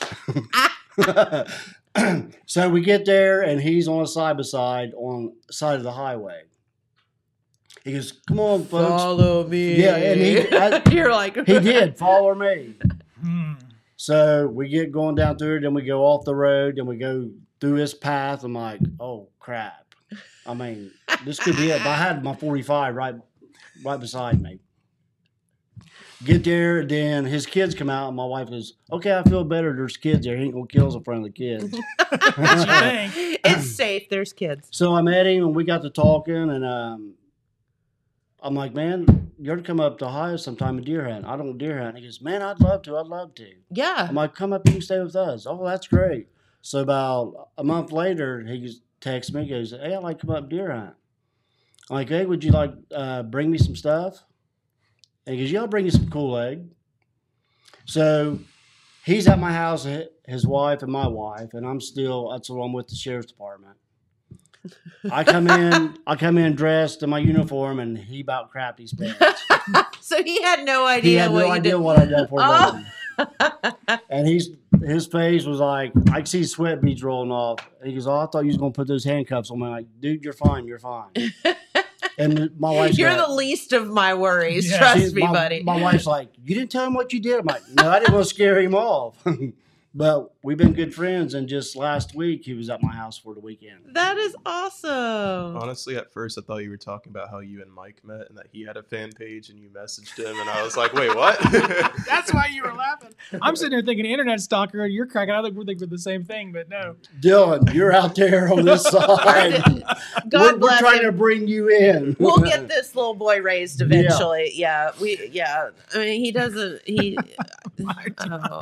So we get there, and he's on a side by side on the side of the highway. He goes, "Come on, folks." Follow me. Yeah, and he- I- You're like He did follow me. Hmm. So we get going down through it, then we go off the road, then we go through this path. I'm like, "Oh crap!" I mean, this could be it. But I had my forty-five right, right beside me. Get there, then his kids come out, and my wife goes, "Okay, I feel better. There's kids there. He ain't gonna kill us in front of the kids." What you think? It's safe. There's kids. So I met him, and we got to talking, and um, I'm like, "Man, you ought to come up to Ohio sometime and deer hunt." "I don't deer hunt." He goes, "Man, I'd love to. I'd love to." Yeah. I'm like, "Come up, you can stay with us." "Oh, that's great." So about a month later, he just texts me, goes, "Hey, I'd like to come up deer hunt." I'm like, "Hey, would you like uh, bring me some stuff?" And he goes, "Yeah, I'll bring you some Kool-Aid." So he's at my house, hi- his wife and my wife, and I'm still, that's what I'm with the sheriff's department. I come in, I come in dressed in my uniform, and he about crapped his pants. So he had no idea He had what no you idea did. what I done for a Oh. living. And he's his face was like, I could see sweat beads rolling off. And he goes, "Oh, I thought you was gonna put those handcuffs on me." I'm like, "Dude, you're fine, you're fine." And my wife's You're like, the least of my worries. Yeah. Trust she's- me, my, buddy. My wife's like, "You didn't tell him what you did." I'm like, "No, I didn't want to scare him off." But we've been good friends, and just last week he was at my house for the weekend. That is awesome. Honestly, at first I thought you were talking about how you and Mike met and that he had a fan page and you messaged him, and I was like, "Wait, what?" That's why you were laughing. I'm sitting there thinking internet stalker, and you're cracking. I think we're thinking the same thing, but no. Dylan, you're out there on this side. God we're, we're bless trying him. to bring you in. We'll get this little boy raised eventually. Yeah. we. Yeah, I mean, he doesn't. He. oh.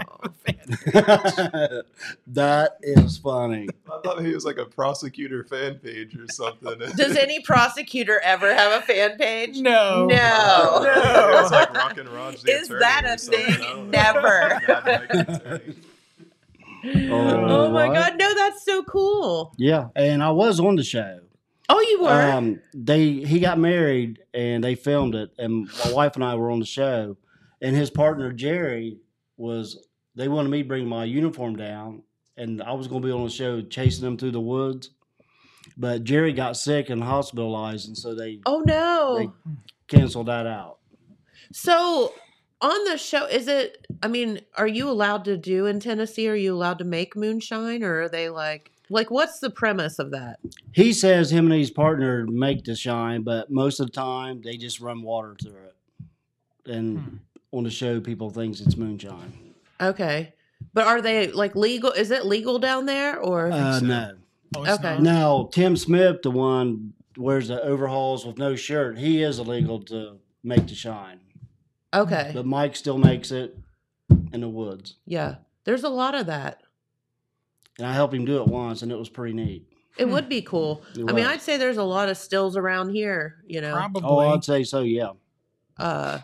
That is funny. I thought he was like a prosecutor fan page or something. Does any prosecutor ever have a fan page? No. No. It's like Rock and Raj the Is attorney that or a something. thing? I don't know. Never. Mad Mike the attorney. Oh my what? God! No, that's so cool. Yeah, and I was on the show. Oh, you were. Um, they he got married and they filmed it, and my wife and I were on the show. And his partner Jerry was. They wanted me to bring my uniform down, and I was going to be on the show chasing them through the woods. But Jerry got sick and hospitalized, and so they Oh no! they canceled that out. So on the show, is it? I mean, are you allowed to do in Tennessee? Are you allowed to make moonshine, or are they like, like, what's the premise of that? He says him and his partner make the shine, but most of the time they just run water through it. And hmm. on the show, people thinks it's moonshine. Okay, but are they like legal? Is it legal down there, or uh, so. no? Oh, okay. Not. Now Tim Smith, the one wears the overalls with no shirt, he is illegal to make the shine. Okay, but Mike still makes it in the woods. Yeah, there's a lot of that. And I helped him do it once, and it was pretty neat. It would be cool. It I mean, was. I'd say there's a lot of stills around here. You know, Probably. Oh, I'd say so. Yeah. Uh,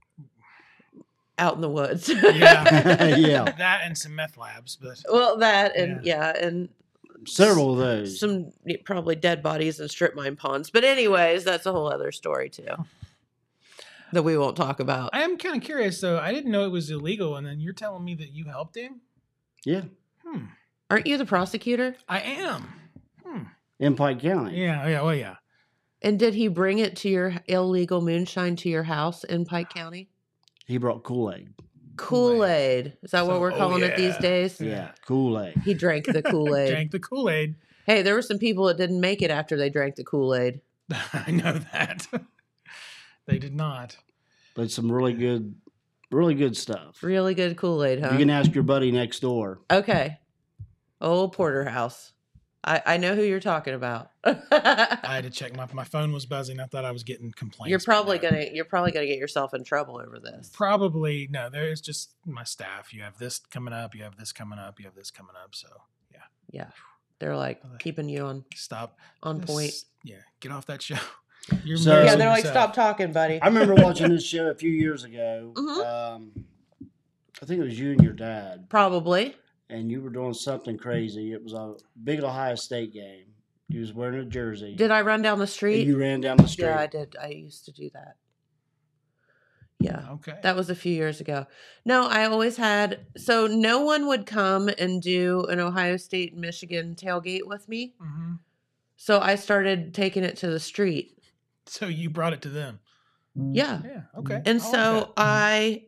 out in the woods. Yeah, yeah. That and some meth labs, but well, that and yeah, yeah and several of those. Some probably dead bodies and strip mine ponds. But anyways, that's a whole other story too that we won't talk about. I am kind of curious though. I didn't know it was illegal, and then you're telling me that you helped him. Yeah. Hmm. Aren't you the prosecutor? I am. Hmm. In Pike County. Yeah. Yeah. Well, yeah. And did he bring it to your illegal moonshine to your house in Pike County? He brought Kool-Aid. Kool-Aid. Is that So, what we're calling oh, it these yeah. days? Yeah, Kool-Aid. He drank the Kool-Aid. Drank the Kool-Aid. Hey, there were some people that didn't make it after they drank the Kool-Aid. I know that. They did not. But some really good, really good stuff. Really good Kool-Aid, huh? You can ask your buddy next door. Okay. Old Porterhouse. I, I know who you're talking about. I had to check my my phone was buzzing. I thought I was getting complaints. You're probably but no. gonna you're probably gonna get yourself in trouble over this. Probably no. There's just my staff. You have this coming up. You have this coming up. You have this coming up. So yeah. Yeah. They're like keeping you on stop on Just, point. Yeah. Get off that show. You're So- Yeah, they're like, yourself. stop talking, buddy. I remember watching this show a few years ago. Mhm. Um, I think it was you and your dad, Probably. and you were doing something crazy. It was a big Ohio State game. You was wearing a jersey. Did I run down the street? And you ran down the street. Yeah, I did. I used to do that. Yeah. Okay. That was a few years ago. No, I always had so no one would come and do an Ohio State and Michigan tailgate with me. hmm So I started taking it to the street. So you brought it to them. Yeah. Yeah. Okay. And I like so that. I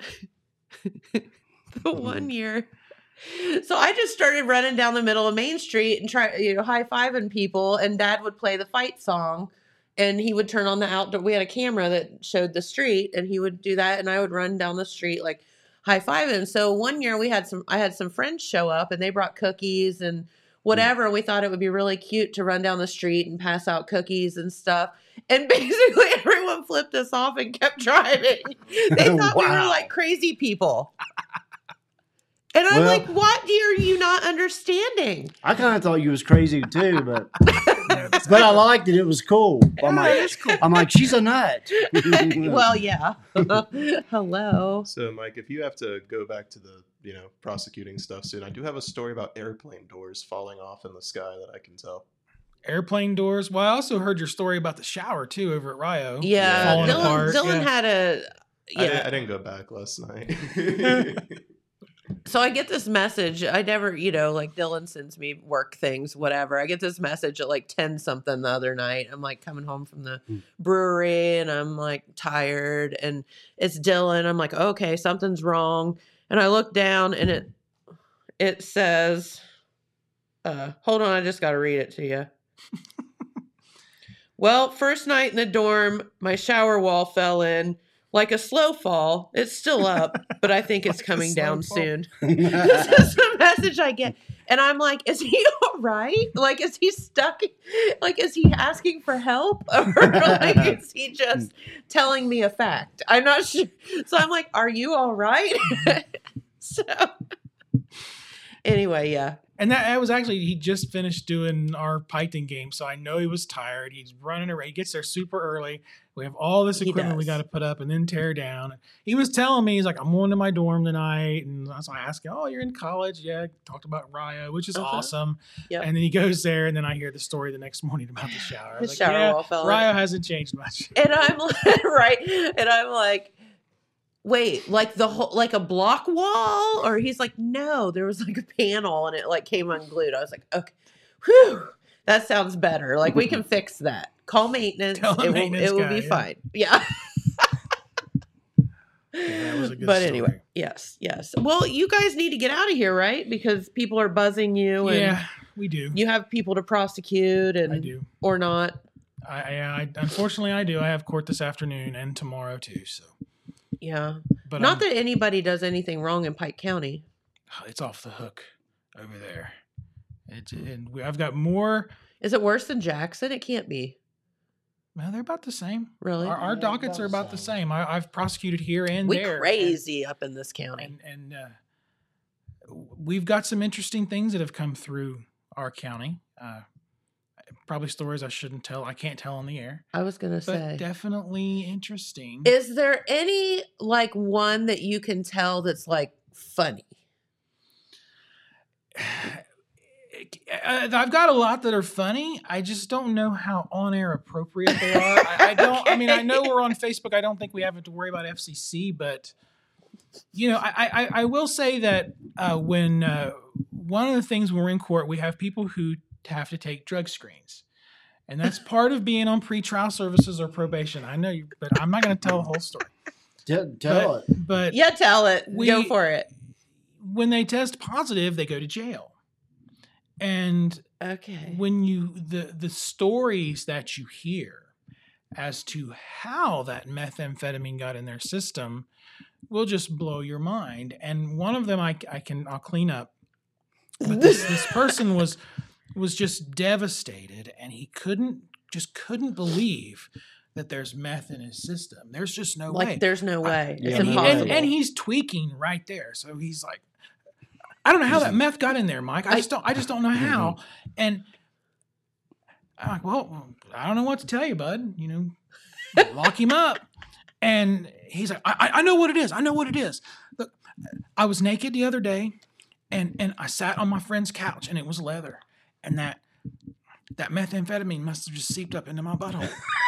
the one year so I just started running down the middle of Main Street and try you know high-fiving people, and Dad would play the fight song and he would turn on the outdoor. We had a camera that showed the street, and he would do that, and I would run down the street like high-fiving. So one year we had some I had some friends show up, and they brought cookies and whatever, and we thought it would be really cute to run down the street and pass out cookies and stuff. And basically everyone flipped us off and kept driving. They thought we were Wow. like crazy people. And I'm Well- like, what are you not understanding? I kind of thought you was crazy too, but but I liked it. It was cool. I'm like, I'm like, she's a nut. Well, yeah. Hello. So, Mike, if you have to go back to the, you know, prosecuting stuff soon, I do have a story about airplane doors falling off in the sky that I can tell. Airplane doors. Well, I also heard your story about the shower too over at Rio. Yeah. Falling Dylan, apart. Dylan Yeah. had a I, didn't, yeah. I didn't go back last night. So I get this message. I never, you know, like Dylan sends me work things, whatever. I get this message at like ten something the other night. I'm like coming home from the brewery and I'm like tired, and it's Dylan. I'm like, okay, something's wrong. And I look down and it it says, uh, hold on, I just got to read it to you. Well, first night in the dorm, my shower wall fell in. Like a slow fall. It's still up, but I think it's Like a coming slow down fall. soon. This is the message I get. And I'm like, is he all right? Like, is he stuck? Like, is he asking for help? Or like, is he just telling me a fact? I'm not sure. So I'm like, are you all right? So anyway, yeah. And that, that was actually, he just finished doing our Python game. So I know he was tired. He's running around. He gets there super early. We have all this He equipment we does. got to put up and then tear down. He was telling me, he's like, I'm going to my dorm tonight. And so I asked him, oh, you're in college? Yeah. Talked about Rio, which is Uh-huh. awesome. Yep. And then he goes there, and then I hear the story the next morning about the shower. I was His like, shower yeah, wall fell in. Rio hasn't changed much. And I'm like, right. And I'm like, wait, like the whole, like a block wall? Or he's like, no, there was like a panel and it like came unglued. I was like, okay, whew, that sounds better. Like we can fix that. Call maintenance. Tell the it maintenance will, it guy, will be yeah. fine. Yeah. Yeah, that was a good but story. anyway, yes, yes. Well, you guys need to get out of here, right? Because people are buzzing you, and Yeah, we do. you have people to prosecute, and I do. or not. I, I, I unfortunately I do. I have court this afternoon and tomorrow too. So, Yeah, but not I'm- that anybody does anything wrong in Pike County. it's off the hook over there. It, and we, I've got more. Is it worse than Jackson? It can't be. Well, they're about the same. Really? Our, our Yeah, dockets about are the about the same. same. I, I've prosecuted here and We there. crazy up in this county. And and, and uh, we've got some interesting things that have come through our county. Uh, probably stories I shouldn't tell. I can't tell on the air. I was gonna But say. definitely interesting. Is there any like one that you can tell that's like funny? Uh, I've got a lot that are funny. I just don't know how on air appropriate they are. I, I don't. I mean, I know we're on Facebook. I don't think we have to worry about F C C, but you know, I I, I will say that uh, when uh, one of the things when we're in court, we have people who have to take drug screens, and that's part of being on pretrial services or probation. I know, you, but I'm not going to tell the whole story. Tell, tell But, it. but Yeah, tell it. We- Go for it. when they test positive, they go to jail. And Okay. when you the the stories that you hear as to how that methamphetamine got in their system will just blow your mind. And one of them I, I can I'll clean up. But this this person was was just devastated, and he couldn't just couldn't believe that there's meth in his system. There's just no Like way. there's no way. Yeah, it's and, he- impossible. and, and he's tweaking right there. So he's like, I don't know how that meth got in there, Mike. I just don't. I just don't know how. And I'm like, well, I don't know what to tell you, bud. You know, lock him up. And he's like, I, I know what it is. I know what it is. Look, I was naked the other day, and and I sat on my friend's couch, and it was leather, and that that methamphetamine must have just seeped up into my butthole.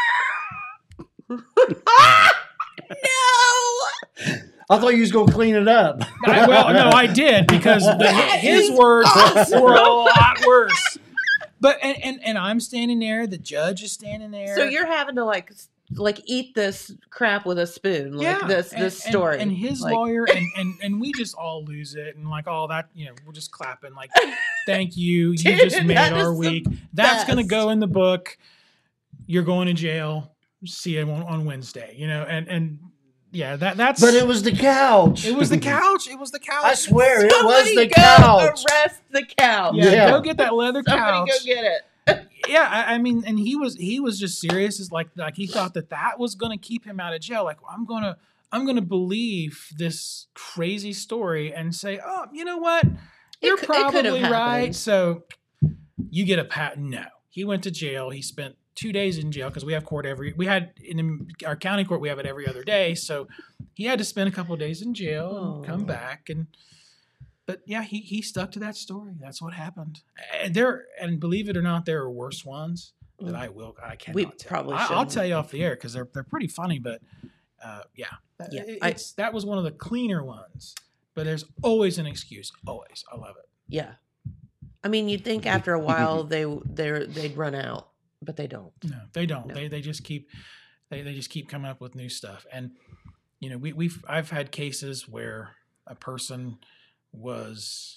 no. I thought you was gonna clean it up. I, well, no, I did because the, his words were a lot worse. But and, and and I'm standing there. The judge is standing there. So you're having to like s- like eat this crap with a spoon, like yeah, this and- this and- story. And, his Like, lawyer and, and and we just all lose it and like all that. You know, we're just clapping like, thank you. You Dude, just made that our is the week. That's gonna best. go in the book. You're going to jail. See you on, on Wednesday. You know, and and yeah, that that's. But it was the couch. It was the couch. It was the couch. I swear, it was Somebody the go couch. arrest the couch. Yeah, Yeah. go get that leather Somebody couch. go get it. Yeah, I, I mean, and he was he was just serious. It's like like he thought that that was going to keep him out of jail. Like I'm gonna I'm gonna believe this crazy story and say, oh, you know what, you're cou- it could have probably right. happened. So you get a pat. No, he went to jail. He spent two days in jail because we have court every. We had in our county court we have it every other day. So he had to spend a couple of days in jail and come Oh. back and. But yeah, he, he stuck to that story. That's what happened. And there, and believe it or not, there are worse ones that I will. I cannot. We tell. probably I, I'll shouldn't. tell you off the air because they're they're pretty funny. But uh, yeah, Yeah, It- I- it's that was one of the cleaner ones. But there's always an excuse. Always, I love it. Yeah. I mean, you'd think after a while they they they'd run out, but they don't. No, they don't. No. They they just keep they they just keep coming up with new stuff. And you know, we we've I've had cases where a person was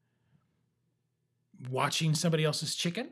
watching somebody else's chicken.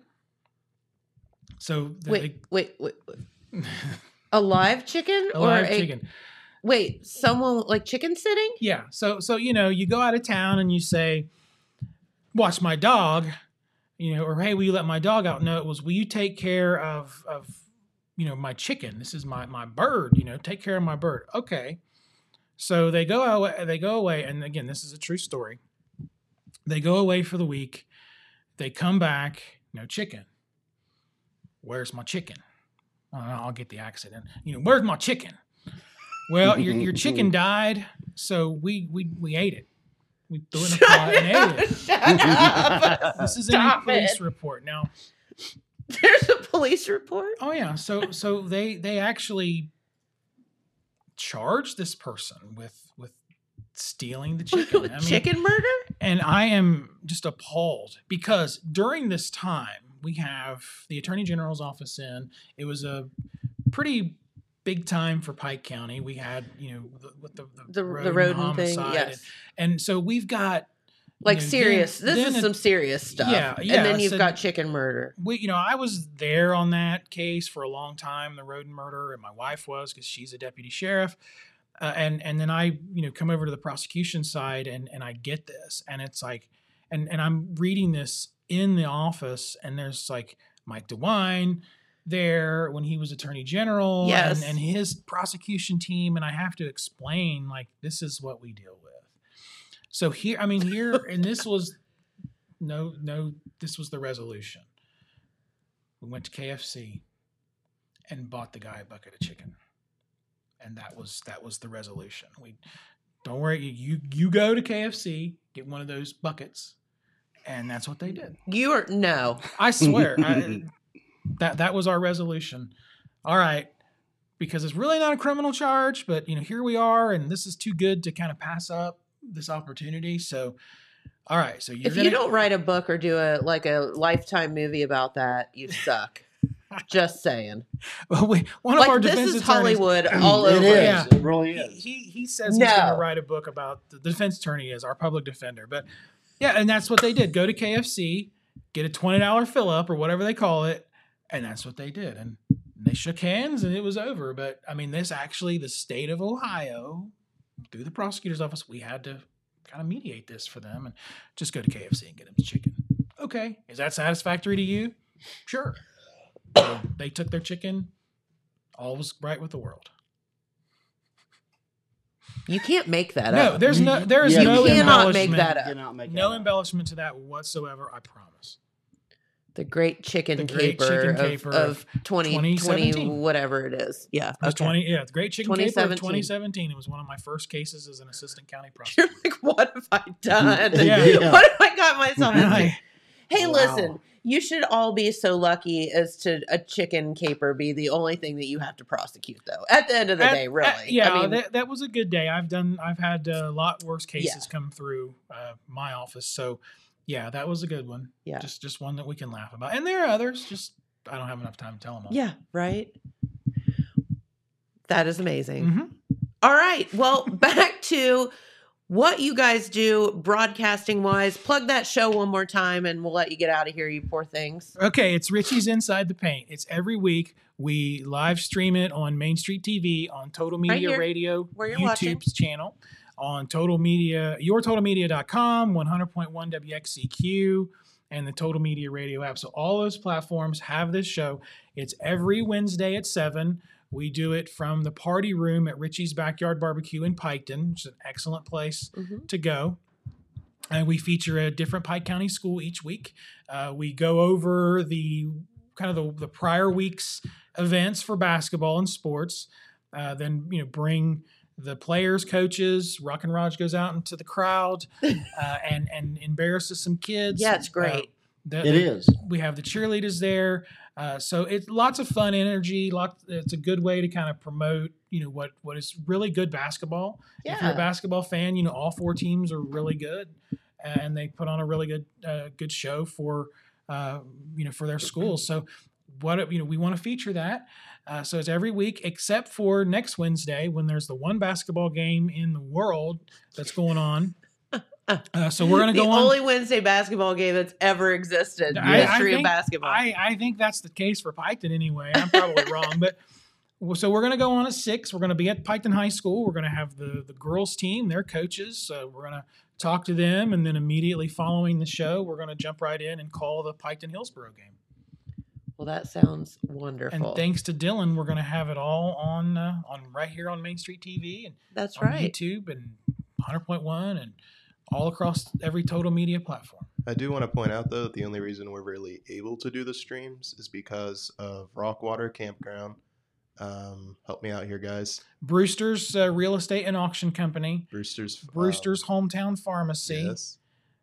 So the, Wait, wait, wait, wait. A live chicken a or live a chicken. wait, someone like chicken sitting? Yeah. So so you know, you go out of town and you say, "Watch my dog," you know, or "Hey, will you let my dog out?" No, it was, "Will you take care of of you know my chicken? This is my my bird. You know, take care of my bird." Okay. So they go away. They go away, and again, this is a true story. They go away for the week. They come back. No chicken. Where's my chicken? I don't know, I'll get the accent in. You know, where's my chicken? Well, your your chicken died, so we we we ate it. We threw it in a pot and ate it. Shut up. This is in a Stop police it. report now. There's a police report? Oh yeah, so so they they actually charge this person with with stealing the chicken. I mean, chicken murder? And I am just appalled because during this time we have the Attorney General's office in. It was a pretty big time for Pike County. We had, you know, the, with the the, The- Roden the Roden homicide, thing, yes. and, and so we've got Like you know, serious. then- this then is it- some serious stuff. Yeah, yeah, And then you've so- got chicken murder. we, you know, I was there on that case for a long time, the Roden murder, and my wife was because she's a deputy sheriff. Uh, and and then I, you know, come over to the prosecution side, and and I get this, and it's like, and and I'm reading this in the office, and there's like Mike DeWine there when he was Attorney General, Yes. and, and his prosecution team, and I have to explain like this is what we deal with. So here, I mean here, and this was no no, this was the resolution. We went to K F C and bought the guy a bucket of chicken. And that was that was the resolution. We don't worry, you you go to K F C, get one of those buckets, and that's what they did. You are no. I swear, I, that that was our resolution. All right, because it's really not a criminal charge, but you know here we are, and this is too good to kind of pass up this opportunity. So, all right, so you're If gonna, you don't write a book or do a like a Lifetime movie about that, you suck. Just saying. well, we, one Like of our this defense is attorneys, Hollywood all It over. is. Yeah. It really he, is. he he says he's going No. to write a book about the defense attorney is our public defender, but yeah, and that's what they did. Go to K F C, get a twenty dollar fill up or whatever they call it, and that's what they did. And they shook hands, and it was over. But I mean, this actually, the state of Ohio, through the prosecutor's office, we had to kind of mediate this for them and just go to K F C and get them chicken. Okay, is that satisfactory to you? Sure. So they took their chicken. All was right with the world. You can't make that No, up. there's no, there is Yeah, no you cannot embellishment. make that up. Cannot make No that up. embellishment to that whatsoever. I promise. The great chicken The great caper, chicken of, caper of of twenty twenty twenty, seventeen. whatever it is. Yeah. It was okay. twenty. Yeah, the Great Chicken Caper of twenty seventeen. twenty seventeen. It was one of my first cases as an assistant county prosecutor. You're like, what have I done? Yeah. Yeah. What have I got myself into? I- Hey, Wow. listen, you should all be so lucky as to a chicken caper be the only thing that you have to prosecute, though. At the end of the At- day, really. at- yeah, I mean, that, that was a good day. I've done. I've had a lot worse cases Yeah. come through uh, my office. So, yeah, that was a good one. Yeah. Just just one that we can laugh about. And there are others. Just I don't have enough time to tell them all. yeah, right? That is amazing. Mhm. All right. Well, back to what you guys do broadcasting wise. Plug that show one more time and we'll let you get out of here, you poor things. Okay, it's Richie's Inside the Paint. It's every week. We live stream it on Main Street T V, on Total Media here, Radio, where you're watching. YouTube's channel, on Total Media, your total media dot com, one hundred point one W X C Q, and the Total Media Radio app. So all those platforms have this show. It's every Wednesday at seven. We do it from the party room at Richie's Backyard Barbecue in Piketon, which is an excellent place Mhm. to go. And we feature a different Pike County school each week. Uh, we go over the kind of the, the prior week's events for basketball and sports. Uh, then you know bring the players, coaches. Rock and Raj goes out into the crowd uh, and and embarrasses some kids. Yeah, it's Uh, great. the- It the- is. We have the cheerleaders there. Uh, so it's lots of fun energy. Lot, it's a good way to kind of promote, you know, what, what is really good basketball. If you're a Yeah. basketball fan, you know, all four teams are really good and they put on a really good, uh, good show for, uh, you know, for their schools. So what, you know, we want to feature that. Uh, so it's every week except for next Wednesday when there's the one basketball game in the world that's going on. Uh, so we're going to The go on. only Wednesday basketball game that's ever existed in the I- I history of think- basketball. I, I think that's the case for Piketon anyway. I'm probably wrong, but well, so we're going to go on at six. We're going to be at Piketon High School. We're going to have the the girls team, their coaches. So we're going to talk to them, and then immediately following the show, we're going to jump right in and call the Piketon Hillsboro game. well, that sounds wonderful. And thanks to Dylan, we're going to have it all on uh, on right here on Main Street T V and That's on right. YouTube and one hundred point one and all across every Total Media platform. I do want to point out, though, that the only reason we're really able to do the streams is because of Rockwater Campground. Um, help me out here, guys. Brewster's uh, Real Estate and Auction Company. Brewster's. Brewster's um, Hometown Pharmacy. Yes.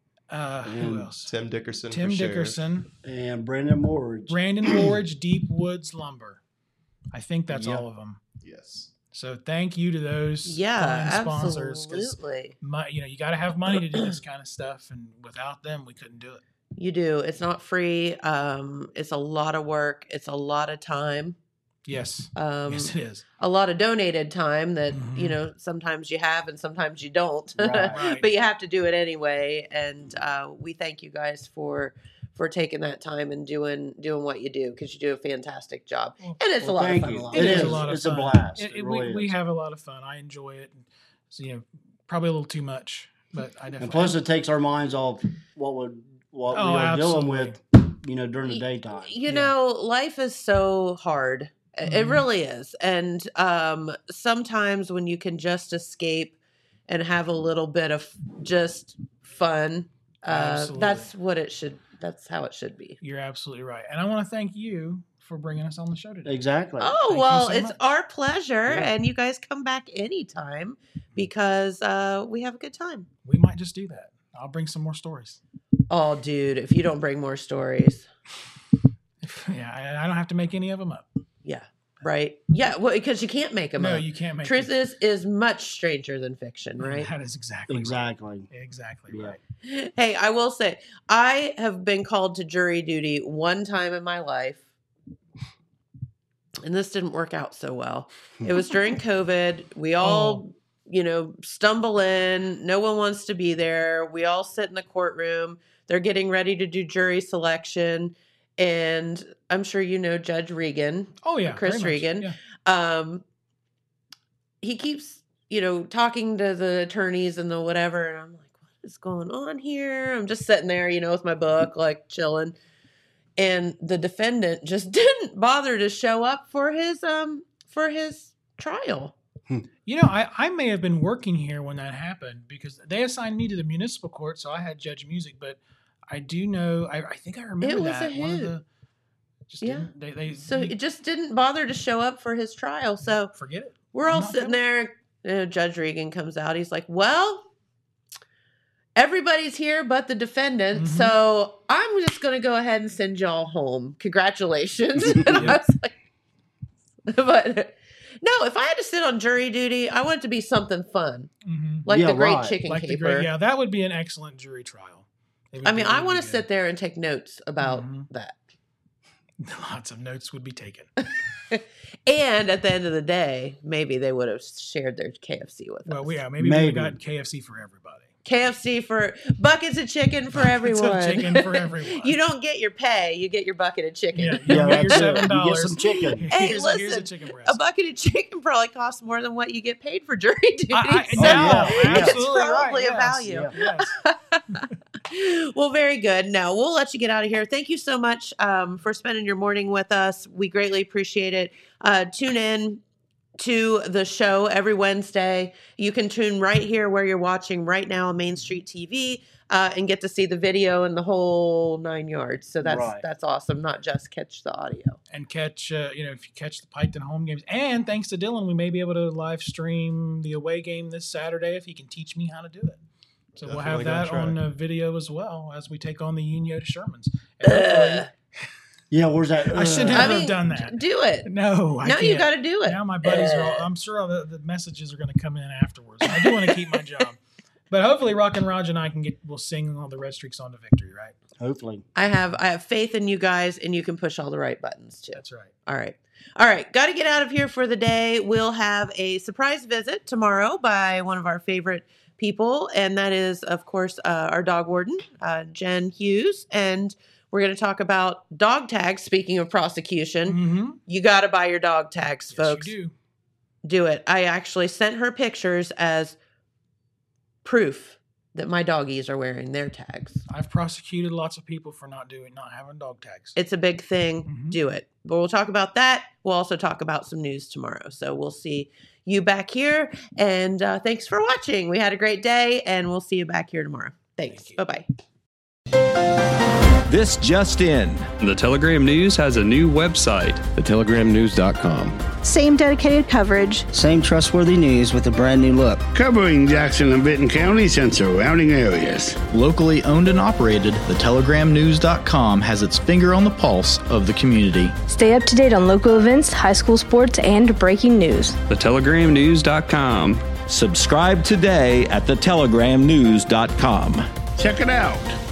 Uh, who else? Tim Dickerson. Tim for sheriff. Dickerson. And Brandon Moore. Brandon Woolridge, Deep Woods Lumber. I think that's Yep. all of them. Yes. So thank you to those Yeah, fine sponsors. 'Cause absolutely. my, you know, you got to have money to do this kind of stuff, and without them, we couldn't do it. You do. It's not free. Um, it's a lot of work. It's a lot of time. Yes. Um, yes, it is. A lot of donated time that, Mhm. you know, sometimes you have and sometimes you don't. Right. Right. But you have to do it anyway. And uh, we thank you guys for for taking that time and doing doing what you do, because you do a fantastic job. And it's Well, a lot thank of fun. you. along It the is way. a lot of It's fun. a blast. It- It it- really we, we is. have a lot of fun. I enjoy it. And, so, you know, probably a little too much, but I definitely. And plus, it takes our minds off what would what Oh, we are dealing absolutely. with, you know, during the daytime. You Yeah. know, life is so hard. It Mhm. really is. And um, sometimes when you can just escape and have a little bit of just fun, uh, Absolutely. that's what it should, that's how it should be. You're absolutely right. And I want to thank you for bringing us on the show today. Exactly. Oh, Thank you well, so it's much. our pleasure. Yeah. And you guys come back anytime because uh, we have a good time. We might just do that. I'll bring some more stories. Oh, dude, if you don't bring more stories. yeah, I, I don't have to make any of them up. Yeah. Right. Yeah. Well, because you can't make them No, up. you can't make Truth it. is, is much stranger than fiction, right? That is exactly Exactly. right. Exactly Yeah. right. Hey, I will say, I have been called to jury duty one time in my life, and this didn't work out so well. It was during COVID. We all, you know, stumble in. No one wants to be there. We all sit in the courtroom. They're getting ready to do jury selection. And I'm sure you know Judge Regan. Oh yeah, Chris very much. Regan. Yeah. Um, he keeps, you know, talking to the attorneys and the whatever, and I'm like, what is going on here? I'm just sitting there, you know, with my book, like chilling, and the defendant just didn't bother to show up for his um for his trial. You know, I, I may have been working here when that happened because they assigned me to the municipal court, so I had judge music. But I do know, I, I think I remember It was that a one of hoot. the. Just Yeah. didn't- They, they, So they- it just didn't bother to show up for his trial. So forget it. we're all I'm not sitting coming. there. You know, Judge Regan comes out. He's like, well, everybody's here but the defendant. Mhm. So I'm just going to go ahead and send y'all home. Congratulations. And I Yeah. was like, but no, if I had to sit on jury duty, I want it to be something fun. Mhm. Like Yeah, the Great right. Chicken Like the Caper. great, yeah, that would be an excellent jury trial. It would I be- mean, it I would want be to good. sit there and take notes about Mhm. that. Lots of notes would be taken. And at the end of the day, maybe they would have shared their K F C with Well, us. we- yeah, maybe, Maybe. we got K F C for everybody. K F C for buckets of chicken for Buckets of everyone. chicken for everyone. You don't get your pay; you get your bucket of chicken. Yeah, Yeah, you get your that's it. seven You get dollars. some chicken. Hey, here's, a, here's a listen, chicken breast. A bucket of chicken probably costs more than what you get paid for jury duty. I, I, so now, yeah, yeah. absolutely it's probably right. a yes, value. yes. Well, very good. No, we'll let you get out of here. Thank you so much um, for spending your morning with us. We greatly appreciate it. Uh, tune in to the show every Wednesday. You can tune right here where you're watching right now on Main Street T V uh, and get to see the video and the whole nine yards. So that's Right. that's awesome. Not just catch the audio. And catch, uh, you know, if you catch the Piketon home games, and thanks to Dylan, we may be able to live stream the away game this Saturday if he can teach me how to do it. So we'll have Definitely gonna that try. on uh, video as well as we take on the Unio to Shermans. And hopefully- Yeah, where's that? I should uh, never I mean, have done that. Do it. No, I now can't. you got to do it. Now my buddies are all, I'm sure all the, the messages are going to come in afterwards. I do want to keep my job. But hopefully Rock and Raj and I can get, we'll sing all the Red Streaks on to victory, right? Hopefully. I have I have faith in you guys, and you can push all the right buttons too. That's right. All right. All right. Got to get out of here for the day. We'll have a surprise visit tomorrow by one of our favorite people. And that is, of course, uh, our dog warden, uh, Jen Hughes. And we're going to talk about dog tags. Speaking of prosecution, Mm-hmm. you got to buy your dog tags, folks. Yes, you do. Do it. I actually sent her pictures as proof that my doggies are wearing their tags. I've prosecuted lots of people for not doing, not having dog tags. It's a big thing. Mhm. Do it. But we'll talk about that. We'll also talk about some news tomorrow. So we'll see you back here. And uh, thanks for watching. We had a great day, and we'll see you back here tomorrow. Thanks. Thank you. Bye-bye. This just in. The Telegram News has a new website, the telegram news dot com. Same dedicated coverage. Same trustworthy news with a brand new look. Covering Jackson and Benton counties and surrounding areas. Locally owned and operated, the telegram news dot com has its finger on the pulse of the community. Stay up to date on local events, high school sports, and breaking news. the telegram news dot com. Subscribe today at the telegram news dot com. Check it out.